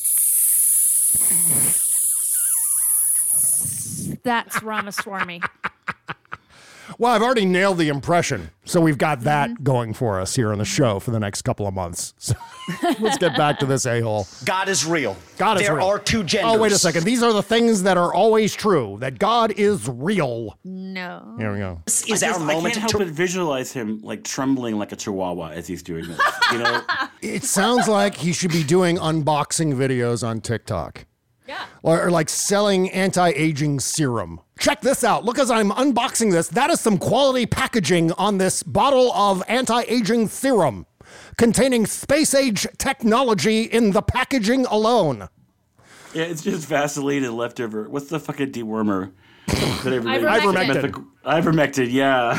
that's Ramaswamy. Well, I've already nailed the impression, so we've got that going for us here on the show for the next couple of months. So let's get back to this a-hole. God is real. God is real. There are two genders. Oh, wait a second. These are the things that are always true, that God is real. No. Here we go. This is our moment I can't help but visualize him, like, trembling like a chihuahua as he's doing this, you know? It sounds like he should be doing unboxing videos on TikTok. Yeah. Or like selling anti-aging serum. Check this out. Look, as I'm unboxing this, that is some quality packaging on this bottle of anti-aging serum containing space-age technology in the packaging alone. Yeah, it's just Vaseline and leftover. What's the fucking dewormer? Ivermectin. Ivermectin, yeah.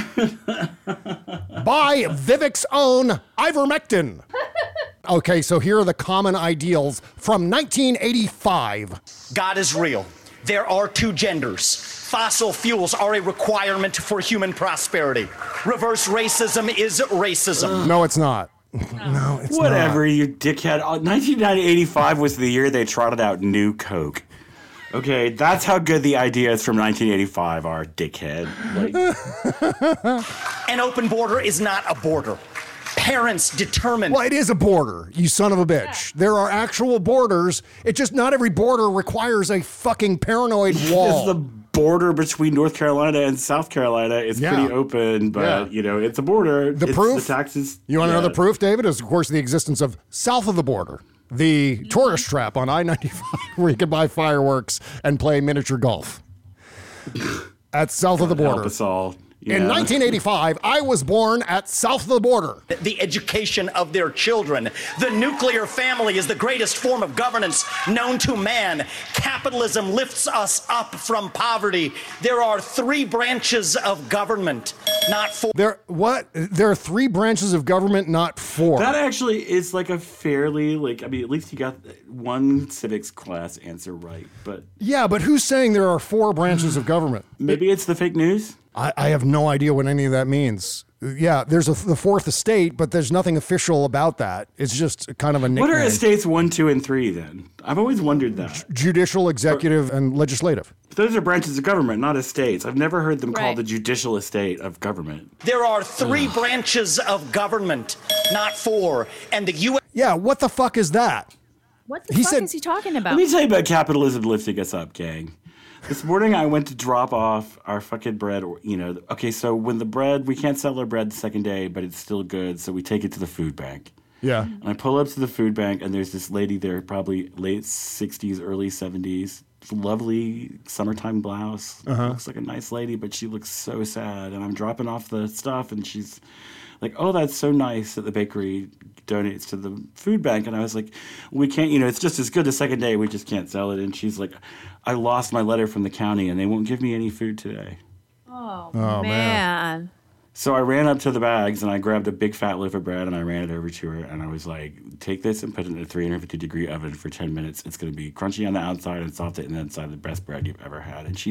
By Vivek's own Ivermectin. Okay, so here are the common ideals from 1985. God is real. There are two genders. Fossil fuels are a requirement for human prosperity. Reverse racism is racism. No, it's not. No, it's Whatever, not. you dickhead. 1985 was the year they trotted out New Coke. Okay, that's how good the ideas from 1985 are, dickhead. An open border is not a border. Parents determine. Well, it is a border, you son of a bitch. There are actual borders. It's just not every border requires a fucking paranoid wall. The border between North Carolina and South Carolina is pretty open, but, you know, it's a border. The proof? The taxes. You want to know the proof, David? Is, of course, the existence of south of the border. The tourist trap on I-95 where you can buy fireworks and play miniature golf. At south of the border. Help us all. Yeah. In 1985, I was born at south of the border. The education of their children. The nuclear family is the greatest form of governance known to man. Capitalism lifts us up from poverty. There are three branches of government, not four. There are three branches of government, not four. That actually is like a fairly, like, I mean, at least you got one civics class answer right, but... Yeah, but who's saying there are four branches of government? Maybe it's the fake news? I have no idea what any of that means. Yeah, there's the fourth estate, but there's nothing official about that. It's just kind of a nickname. What are estates 1, 2, and 3 then? I've always wondered that. Judicial, executive, and legislative. Those are branches of government, not estates. I've never heard them called the judicial estate of government. There are three branches of government, not four. And the U.S. Yeah, what the fuck is that? What the fuck is he talking about? Let me tell you about capitalism lifting us up, gang. This morning I went to drop off our fucking bread, okay, so when the bread, we can't sell our bread the second day, but it's still good, so we take it to the food bank. Yeah. And I pull up to the food bank, and there's this lady there, probably late 60s, early 70s, lovely summertime blouse. Looks like a nice lady, but she looks so sad. And I'm dropping off the stuff, and she's like, oh, that's so nice that the bakery donates to the food bank. And I was like, we can't, it's just as good the second day, we just can't sell it. And she's like, I lost my letter from the county, and they won't give me any food today. Oh man. So I ran up to the bags, and I grabbed a big fat loaf of bread, and I ran it over to her, and I was like, take this and put it in a 350-degree oven for 10 minutes. It's going to be crunchy on the outside and soft on the inside, the best bread you've ever had. And she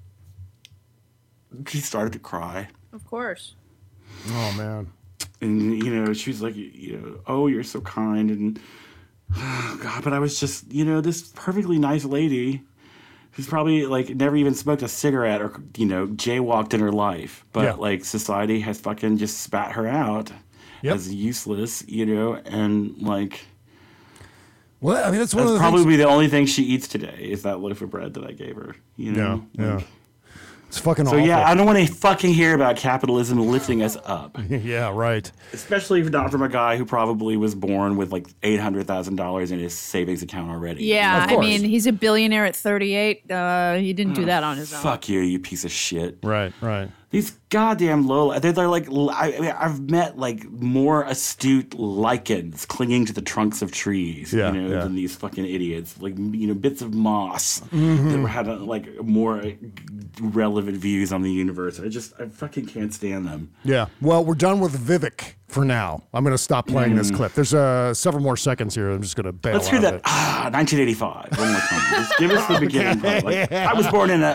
started to cry. Of course. Oh, man. And, she was like, oh, you're so kind. And, oh, God, but I was just, this perfectly nice lady who's probably, never even smoked a cigarette or, jaywalked in her life. But, society has fucking just spat her out as useless, and, Well, I mean, that's one of the probably things... the only thing she eats today is that loaf of bread that I gave her, Yeah. It's fucking so awful. yeah, I don't want to fucking hear about capitalism lifting us up. Yeah, right. Especially if not from a guy who probably was born with like $800,000 in his savings account already. Yeah, I mean, he's a billionaire at 38. He didn't do that on his own. Fuck you, you piece of shit. Right. These goddamn low. They're like, I've met like more astute lichens clinging to the trunks of trees, than these fucking idiots. Like, bits of moss that had like more relevant views on the universe. I fucking can't stand them. Yeah. Well, we're done with Vivek for now. I'm going to stop playing this clip. There's several more seconds here. I'm just going to bail Let's hear out that. of it. 1985. One more time. Just give us the beginning part. Like, I was born in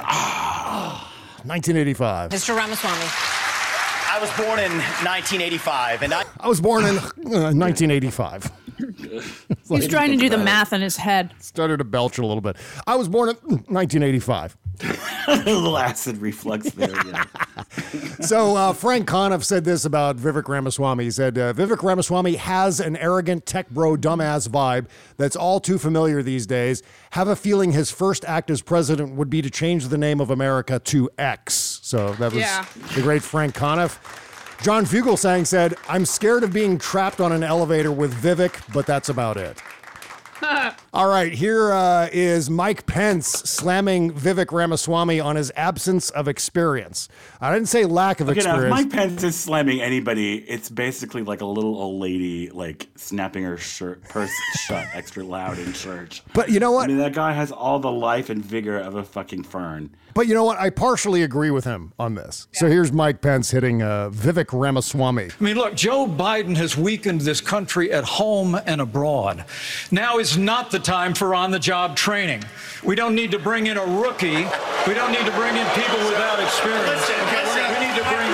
1985. Mr. Ramaswamy. I was born in 1985, and I was born in 1985. He's trying to do the math in his head. Started to belch a little bit. I was born in 1985. A little acid reflux there. Yeah. So Frank Conniff said this about Vivek Ramaswamy. He said, Vivek Ramaswamy has an arrogant tech bro dumbass vibe that's all too familiar these days. Have a feeling his first act as president would be to change the name of America to X. So that was the great Frank Conniff. John Fugelsang said, I'm scared of being trapped on an elevator with Vivek, but that's about it. All right, here is Mike Pence slamming Vivek Ramaswamy on his absence of experience. I didn't say lack of experience. Now, if Mike Pence is slamming anybody, it's basically like a little old lady like snapping her purse shut extra loud in church. But you know what? I mean, that guy has all the life and vigor of a fucking fern. But you know what? I partially agree with him on this. So here's Mike Pence hitting Vivek Ramaswamy. I mean, look, Joe Biden has weakened this country at home and abroad. Now is not the time for on-the-job training. We don't need to bring in a rookie. We don't need to bring in people without experience. We need to bring...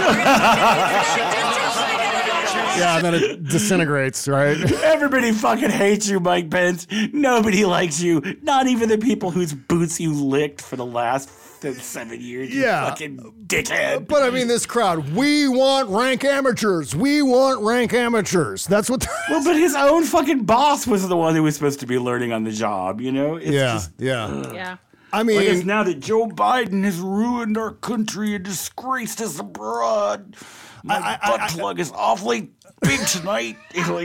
Yeah, and then it disintegrates, right? Everybody fucking hates you, Mike Pence. Nobody likes you. Not even the people whose boots you licked for the last 7 years, you fucking dickhead. But I mean, this crowd, we want rank amateurs. We want rank amateurs. That's what... Well, but his own fucking boss was the one who was supposed to be learning on the job, It's Yeah. I mean... Like now that Joe Biden has ruined our country and disgraced us abroad, my butt plug is awfully big tonight. It's like...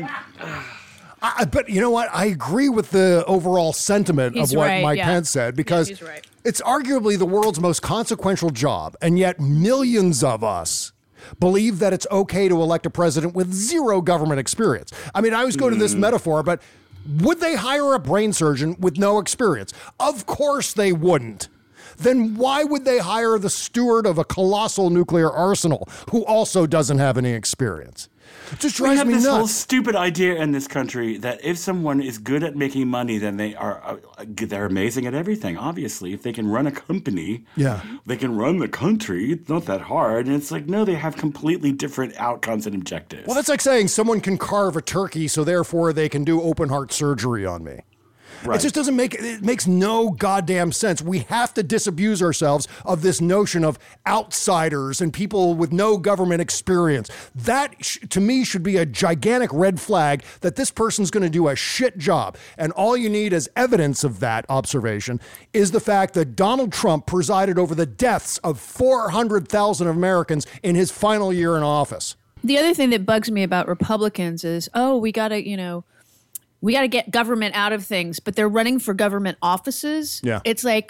But you know what? I agree with the overall sentiment of what Mike Pence said, because it's arguably the world's most consequential job, and yet millions of us believe that it's okay to elect a president with zero government experience. I mean, I was going to this metaphor, but would they hire a brain surgeon with no experience? Of course they wouldn't. Then why would they hire the steward of a colossal nuclear arsenal who also doesn't have any experience? It just drives me nuts. We have this whole stupid idea in this country that if someone is good at making money, then they're amazing at everything. Obviously, if they can run a company, they can run the country. It's not that hard. And it's like, no, they have completely different outcomes and objectives. Well, that's like saying someone can carve a turkey, so therefore they can do open heart surgery on me. Right. It just doesn't it makes no goddamn sense. We have to disabuse ourselves of this notion of outsiders and people with no government experience. That, to me, should be a gigantic red flag that this person's going to do a shit job. And all you need as evidence of that observation is the fact that Donald Trump presided over the deaths of 400,000 Americans in his final year in office. The other thing that bugs me about Republicans is, we got to, we got to get government out of things, but they're running for government offices. Yeah. It's like,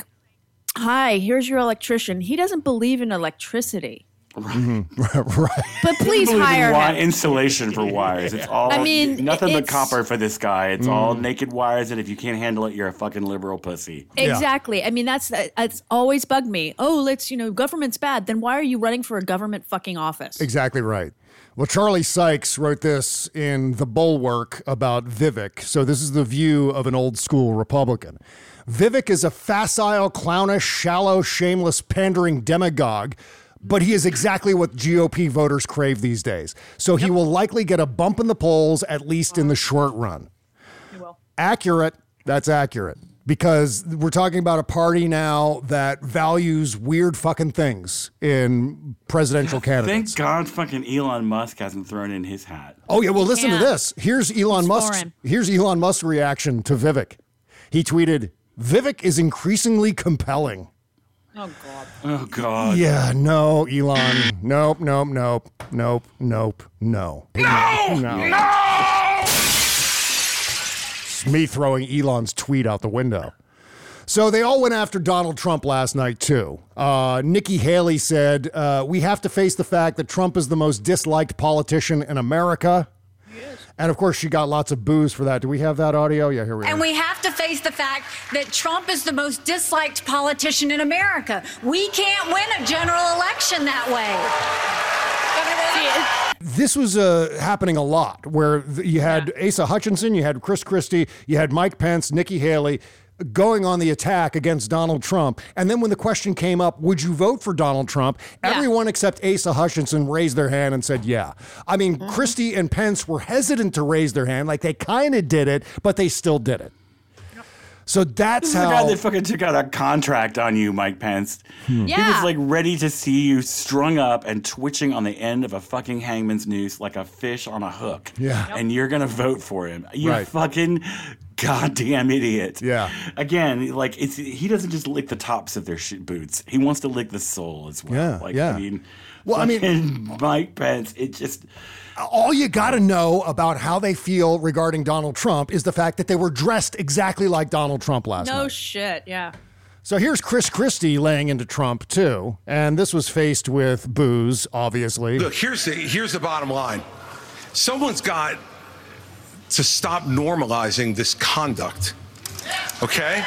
hi, here's your electrician. He doesn't believe in electricity. Right. But please hire him. Insulation for wires. It's all, nothing but copper for this guy. It's all naked wires, and if you can't handle it, you're a fucking liberal pussy. Exactly. I mean, that's always bugged me. Oh, government's bad. Then why are you running for a government fucking office? Exactly right. Well, Charlie Sykes wrote this in The Bulwark about Vivek. So this is the view of an old school Republican. Vivek is a facile, clownish, shallow, shameless, pandering demagogue, but he is exactly what GOP voters crave these days. So he will likely get a bump in the polls, at least in the short run. He will. Accurate. That's accurate. Because we're talking about a party now that values weird fucking things in presidential candidates. Thank God fucking Elon Musk hasn't thrown in his hat. Oh, yeah. Well, listen to this. Here's Elon Musk's reaction to Vivek. He tweeted, Vivek is increasingly compelling. Oh, God. Oh, God. Yeah, no, Elon. Nope. No. It's me throwing Elon's tweet out the window. So they all went after Donald Trump last night, too. Nikki Haley said, we have to face the fact that Trump is the most disliked politician in America. And, of course, she got lots of boos for that. Do we have that audio? Yeah, here we are. And we have to face the fact that Trump is the most disliked politician in America. We can't win a general election that way. This was happening a lot, where you had Asa Hutchinson, you had Chris Christie, you had Mike Pence, Nikki Haley going on the attack against Donald Trump. And then when the question came up, would you vote for Donald Trump? Everyone except Asa Hutchinson raised their hand and said, yeah. I mean, Christie and Pence were hesitant to raise their hand. Like, they kind of did it, but they still did it. So that's how... This is the guy that fucking took out a contract on you, Mike Pence. He was, like, ready to see you strung up and twitching on the end of a fucking hangman's noose like a fish on a hook. Yeah. And you're going to vote for him. You Right. fucking goddamn idiot. Yeah. Again, like, he doesn't just lick the tops of their boots. He wants to lick the sole as well. I mean, Mike Pence, it just... All you got to know about how they feel regarding Donald Trump is the fact that they were dressed exactly like Donald Trump last night. No shit, yeah. So here's Chris Christie laying into Trump, too. And this was faced with boos, obviously. Look, here's the bottom line. Someone's got to stop normalizing this conduct. Okay?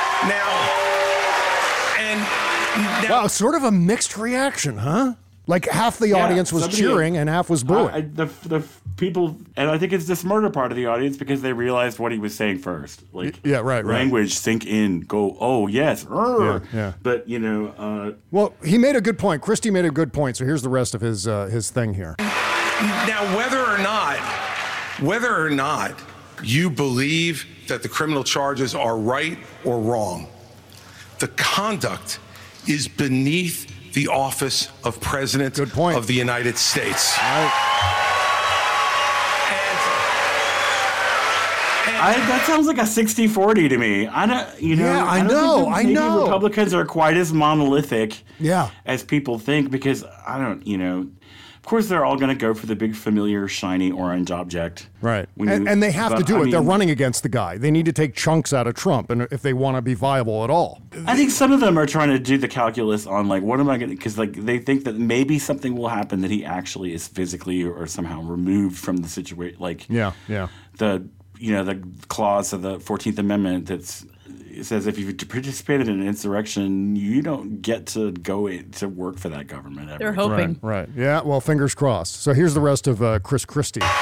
Wow, sort of a mixed reaction, huh? Like half the audience was cheering and half was booing. The people, and I think it's the smarter part of the audience because they realized what he was saying first. Like, right. Language, sink in, go, oh, yes. Yeah. But, you know. Well, he made a good point. Christie made a good point. So here's the rest of his thing here. Now, whether or not you believe that the criminal charges are right or wrong, the conduct is beneath the office of President of the United States. That sounds like a 60-40 to me. I don't think maybe Republicans are quite as monolithic as people think because of course they're all going to go for the big familiar shiny orange object. Right. And they have to do it. They're running against the guy. They need to take chunks out of Trump and if they want to be viable at all. I think some of them are trying to do the calculus on like, what am I going to, because like they think that maybe something will happen that he actually is physically or somehow removed from the situation. Like the clause of the 14th Amendment it says if you participated in an insurrection, you don't get to go to work for that government ever. They're hoping. Right. Yeah, well, fingers crossed. So here's the rest of Chris Christie. And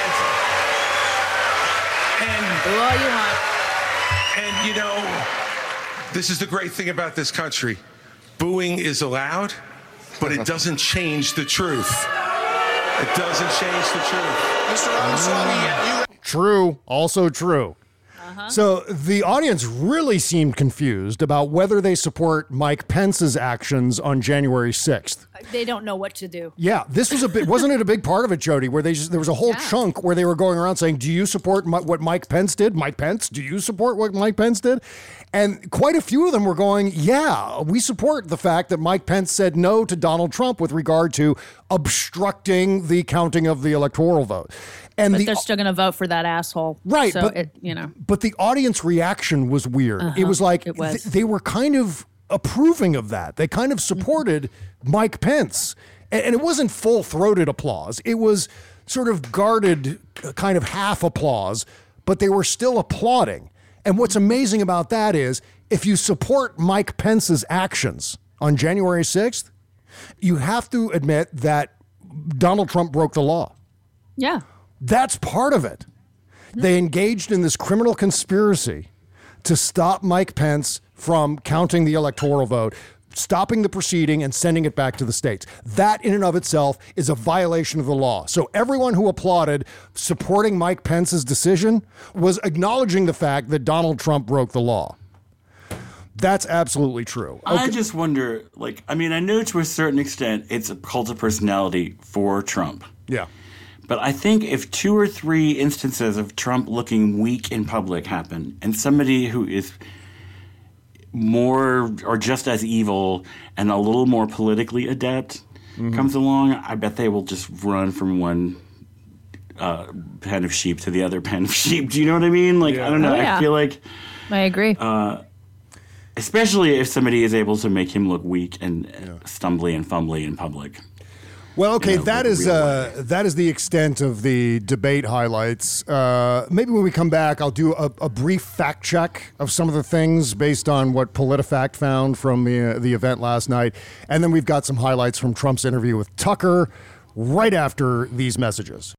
this is the great thing about this country. Booing is allowed, but it doesn't change the truth. It doesn't change the truth. Mr. Ramaswamy, True. Also true. So the audience really seemed confused about whether they support Mike Pence's actions on January 6th. They don't know what to do. Yeah, this was wasn't it a big part of it, Jody, where there was a whole chunk where they were going around saying, do you support what Mike Pence did? Mike Pence, do you support what Mike Pence did? And quite a few of them were going, yeah, we support the fact that Mike Pence said no to Donald Trump with regard to obstructing the counting of the electoral vote. But they're still going to vote for that asshole. Right. So but the audience reaction was weird. It was like they were kind of approving of that. They kind of supported Mike Pence. And it wasn't full-throated applause. It was sort of guarded kind of half applause, but they were still applauding. And what's amazing about that is if you support Mike Pence's actions on January 6th, you have to admit that Donald Trump broke the law. Yeah. That's part of it. They engaged in this criminal conspiracy to stop Mike Pence from counting the electoral vote, stopping the proceeding and sending it back to the states. That in and of itself is a violation of the law. So everyone who applauded supporting Mike Pence's decision was acknowledging the fact that Donald Trump broke the law. That's absolutely true. Okay. I just wonder, I know to a certain extent it's a cult of personality for Trump. Yeah. But I think if 2 or 3 instances of Trump looking weak in public happen, and somebody who is more or just as evil and a little more politically adept comes along, I bet they will just run from one pen of sheep to the other pen of sheep. Do you know what I mean? Like, I don't know. I feel like... I agree. Especially if somebody is able to make him look weak and stumbly and fumbly in public. Well, okay, that is the extent of the debate highlights. Maybe when we come back, I'll do a brief fact check of some of the things based on what PolitiFact found from the event last night. And then we've got some highlights from Trump's interview with Tucker right after these messages.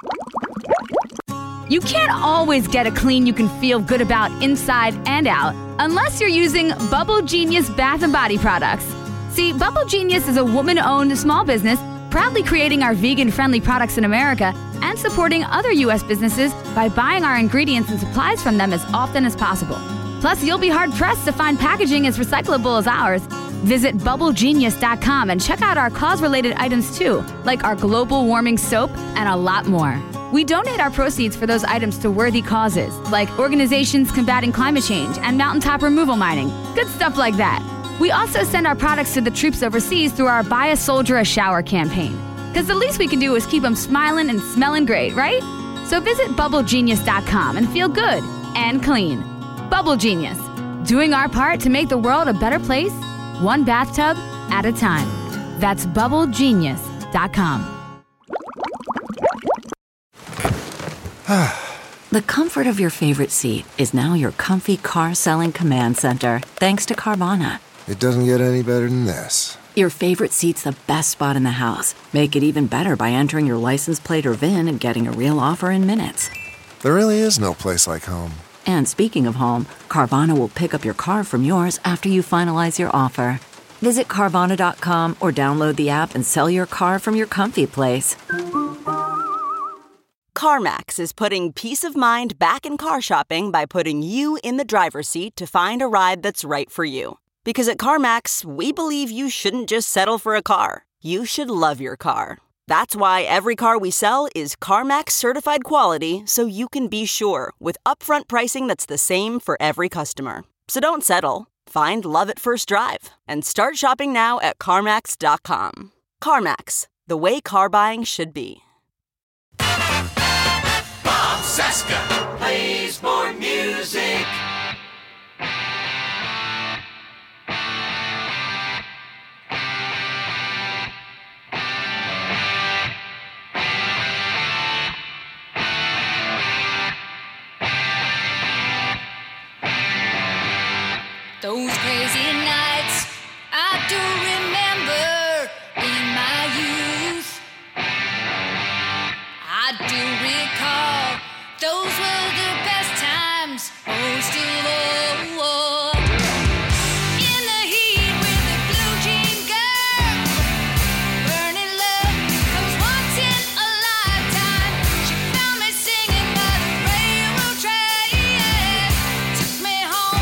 You can't always get a clean you can feel good about inside and out unless you're using Bubble Genius Bath and Body products. See, Bubble Genius is a woman-owned small business proudly creating our vegan-friendly products in America and supporting other U.S. businesses by buying our ingredients and supplies from them as often as possible. Plus, you'll be hard-pressed to find packaging as recyclable as ours. Visit BubbleGenius.com and check out our cause-related items too, like our global warming soap and a lot more. We donate our proceeds for those items to worthy causes, like organizations combating climate change and mountaintop removal mining. Good stuff like that. We also send our products to the troops overseas through our Buy a Soldier a Shower campaign. Because the least we can do is keep them smiling and smelling great, right? So visit BubbleGenius.com and feel good and clean. Bubble Genius, doing our part to make the world a better place, one bathtub at a time. That's BubbleGenius.com. The comfort of your favorite seat is now your comfy car selling command center, thanks to Carvana. It doesn't get any better than this. Your favorite seat's the best spot in the house. Make it even better by entering your license plate or VIN and getting a real offer in minutes. There really is no place like home. And speaking of home, Carvana will pick up your car from yours after you finalize your offer. Visit Carvana.com or download the app and sell your car from your comfy place. CarMax is putting peace of mind back in car shopping by putting you in the driver's seat to find a ride that's right for you. Because at CarMax, we believe you shouldn't just settle for a car. You should love your car. That's why every car we sell is CarMax certified quality, so you can be sure with upfront pricing that's the same for every customer. So don't settle. Find love at first drive and start shopping now at CarMax.com. CarMax, the way car buying should be. Bob Cesca plays more music. Those crazy nights I do remember in my youth. I do recall those were the best times most of all. In the heat with the blue jean girl, burning love comes once in a lifetime. She found me singing by the railroad track, took me home.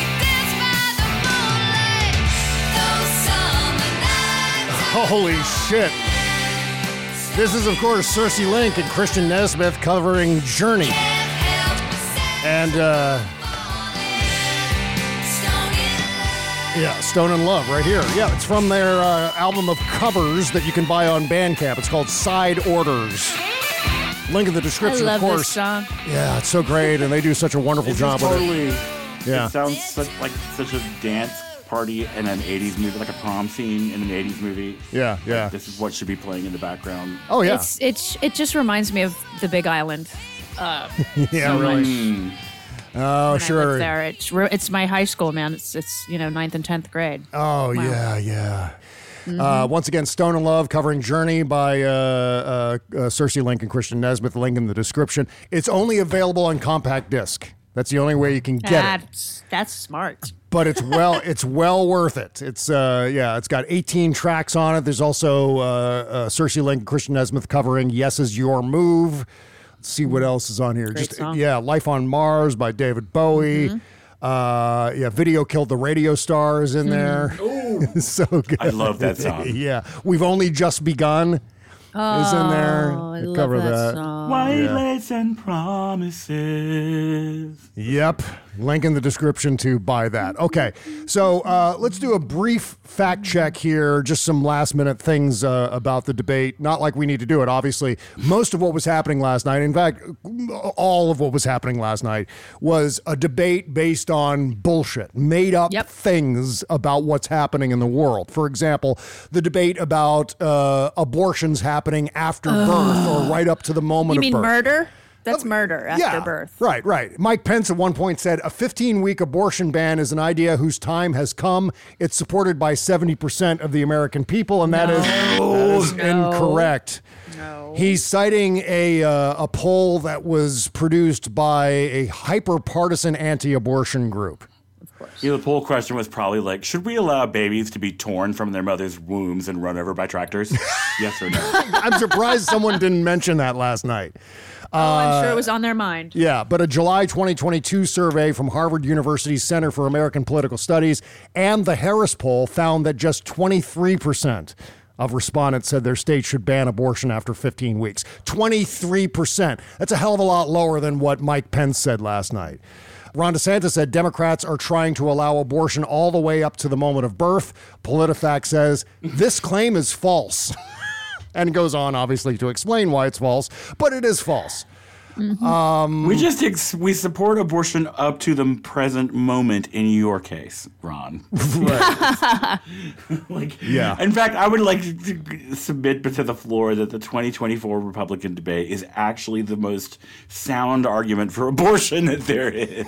Holy shit. This is, of course, Cersei Link and Christian Nesmith covering Journey. And, yeah, Stone in Love right here. Yeah, it's from their album of covers that you can buy on Bandcamp. It's called Side Orders. Link in the description, I love of course. this song. Yeah, it's so great, and they do such a wonderful job with it. Yeah. It sounds like such a dance party in an 80s movie, like a prom scene in an 80s movie. Yeah, yeah. Like, this is what should be playing in the background. Oh, yeah. It just reminds me of the Big Island. Yeah, so really. much. Oh, When sure. I lived there. It's my high school, man. It's 9th and 10th grade. Oh, Wow. yeah. Mhm. Once again, Stone in Love covering Journey by Cersei Link and Christian Nesmith. Link in the description. It's only available on compact disc. That's the only way you can get it. That's smart. But it's well worth it. It's got 18 tracks on it. There's also Cersei Link and Christian Nesmith covering Yes Is Your Move. Let's see what else is on here. Great song. Life on Mars by David Bowie. Video Killed the Radio Star is in there. So good. I love that song. Yeah. We've Only Just Begun is in there. I They love that song. White lace and promises. Yep. Link in the description to buy that. Okay, so let's do a brief fact check here. Just some last minute things about the debate. Not like we need to do it, obviously. Most of what was happening last night, in fact, all of what was happening last night was a debate based on bullshit, made up things about what's happening in the world. For example, the debate about abortions happening after birth or right up to the moment You of mean birth. murder? That's murder after birth. Right. Mike Pence at one point said a 15-week abortion ban is an idea whose time has come. It's supported by 70% of the American people, and that is incorrect. No. He's citing a poll that was produced by a hyper-partisan anti-abortion group. Yeah, the poll question was probably like, should we allow babies to be torn from their mother's wombs and run over by tractors? Yes or no? I'm surprised someone didn't mention that last night. I'm sure it was on their mind. Yeah, but a July 2022 survey from Harvard University's Center for American Political Studies and the Harris poll found that just 23% of respondents said their state should ban abortion after 15 weeks. 23%. That's a hell of a lot lower than what Mike Pence said last night. Ron DeSantis said Democrats are trying to allow abortion all the way up to the moment of birth. PolitiFact says this claim is false. And goes on, obviously, to explain why it's false, but it is false. We support abortion up to the present moment in your case, Ron. Right. Yeah. In fact, I would like to submit to the floor that the 2024 Republican debate is actually the most sound argument for abortion that there is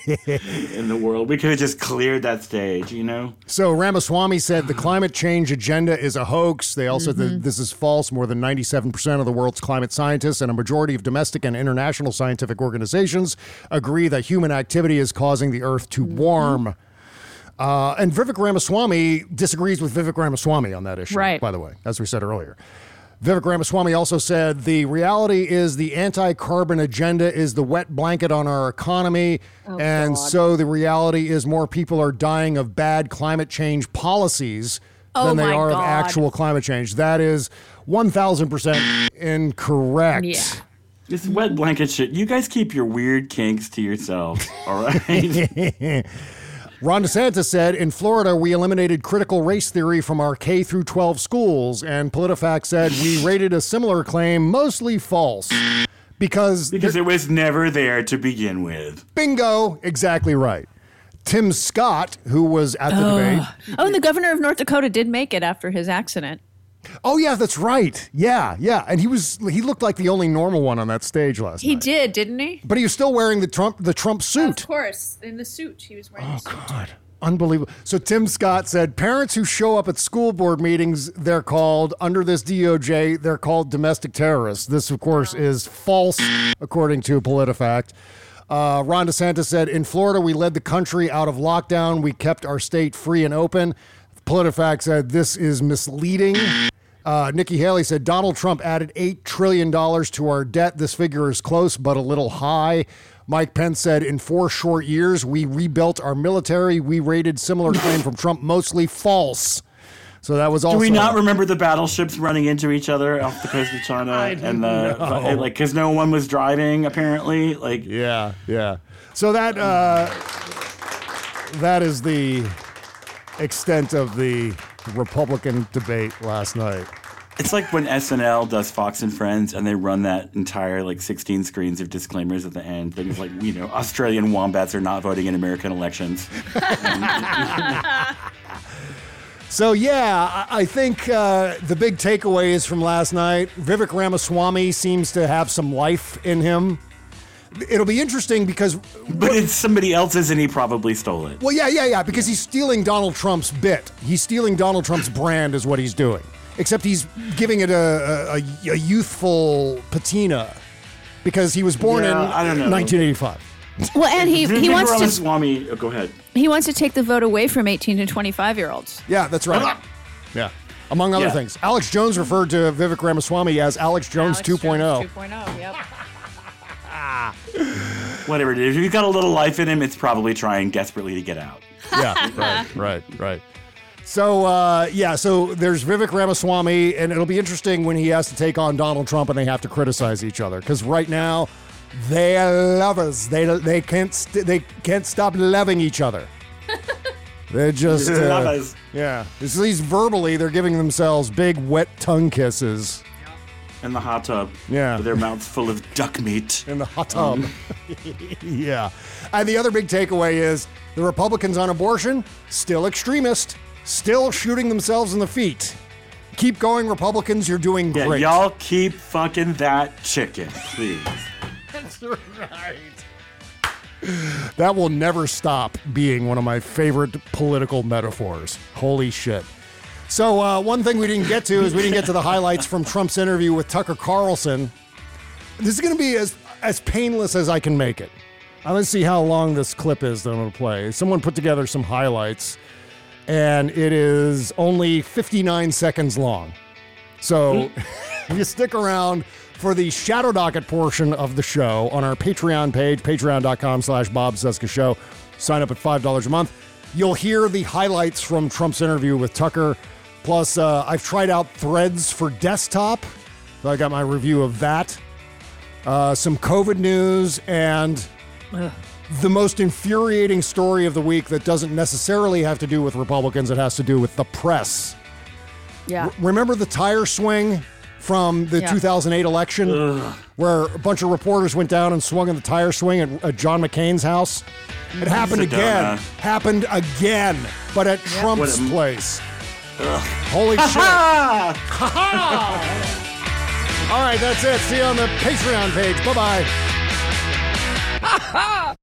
in the world. We could have just cleared that stage, you know? So Ramaswamy said the climate change agenda is a hoax. They also said this is false. More than 97% of the world's climate scientists and a majority of domestic and international scientific organizations agree that human activity is causing the Earth to warm. And Vivek Ramaswamy disagrees with Vivek Ramaswamy on that issue, by the way, as we said earlier. Vivek Ramaswamy also said the reality is the anti-carbon agenda is the wet blanket on our economy. So the reality is more people are dying of bad climate change policies than they are of actual climate change. That is 1,000% incorrect. Yeah. This wet blanket shit. You guys keep your weird kinks to yourselves, all right? Ron DeSantis said, in Florida, we eliminated critical race theory from our K through 12 schools. And PolitiFact said we rated a similar claim mostly false. Because it was never there to begin with. Bingo. Exactly right. Tim Scott, who was at the debate. Oh, and the governor of North Dakota did make it after his accident. Oh, yeah, that's right. Yeah. And he looked like the only normal one on that stage last night. He did, didn't he? But he was still wearing the Trump suit. Of course, in the suit. He was wearing the suit. Oh, God. Unbelievable. So Tim Scott said, parents who show up at school board meetings, they're called, under this DOJ, they're called domestic terrorists. This, of course, is false, according to PolitiFact. Ron DeSantis said, in Florida, we led the country out of lockdown. We kept our state free and open. PolitiFact said, this is misleading. Nikki Haley said, Donald Trump added $8 trillion to our debt. This figure is close, but a little high. Mike Pence said, in 4 short years, we rebuilt our military. We rated similar claim from Trump mostly false. So that was also... Do we not remember the battleships running into each other off the coast of China? And because no one was driving, apparently. Yeah. So that is the extent of the Republican debate last night. It's like when SNL does Fox and Friends and they run that entire 16 screens of disclaimers at the end. Things like, Australian wombats are not voting in American elections. So, yeah, I think the big takeaways from last night, Vivek Ramaswamy seems to have some life in him. It'll be interesting because... But it's somebody else's and he probably stole it. Well, yeah, because he's stealing Donald Trump's bit. He's stealing Donald Trump's brand is what he's doing. Except he's giving it a youthful patina because he was born in 1985. Well, and he wants to... Ramaswamy, go ahead. He wants to take the vote away from 18 to 25-year-olds. Yeah, that's right. Yeah. Among other things. Alex Jones referred to Vivek Ramaswamy as Alex Jones 2.0. Jones 2.0, yep. Whatever it is. If he's got a little life in him, it's probably trying desperately to get out. Yeah, right. So, so there's Vivek Ramaswamy, and it'll be interesting when he has to take on Donald Trump and they have to criticize each other. Because right now, They are lovers. They can't stop loving each other. They're just lovers. Yeah. At least verbally, they're giving themselves big wet tongue kisses In the hot tub. Yeah. With their mouths full of duck meat. in the hot tub. Yeah. And the other big takeaway is the Republicans on abortion still extremist, still shooting themselves in the feet. Keep going, Republicans. You're doing Yeah, great. y'all keep fucking that chicken, please. That's right. That will never stop being one of my favorite political metaphors. Holy shit. So one thing we didn't get to is we didn't get to the highlights from Trump's interview with Tucker Carlson. This is going to be as painless as I can make it. I'm going to see how long this clip is that I'm going to play. Someone put together some highlights, and it is only 59 seconds long. So if you stick around for the Shadow Docket portion of the show on our Patreon page, patreon.com/Bob Cesca Show. Sign up at $5 a month. You'll hear the highlights from Trump's interview with Tucker. Plus, I've tried out Threads for desktop. So I got my review of that. Some COVID news and the most infuriating story of the week that doesn't necessarily have to do with Republicans. It has to do with the press. Yeah. Remember the tire swing from the 2008 election where a bunch of reporters went down and swung in the tire swing at John McCain's house? It happened again. Happened again, but at Trump's place. Holy shit. All right, that's it. See you on the Patreon page. Bye-bye.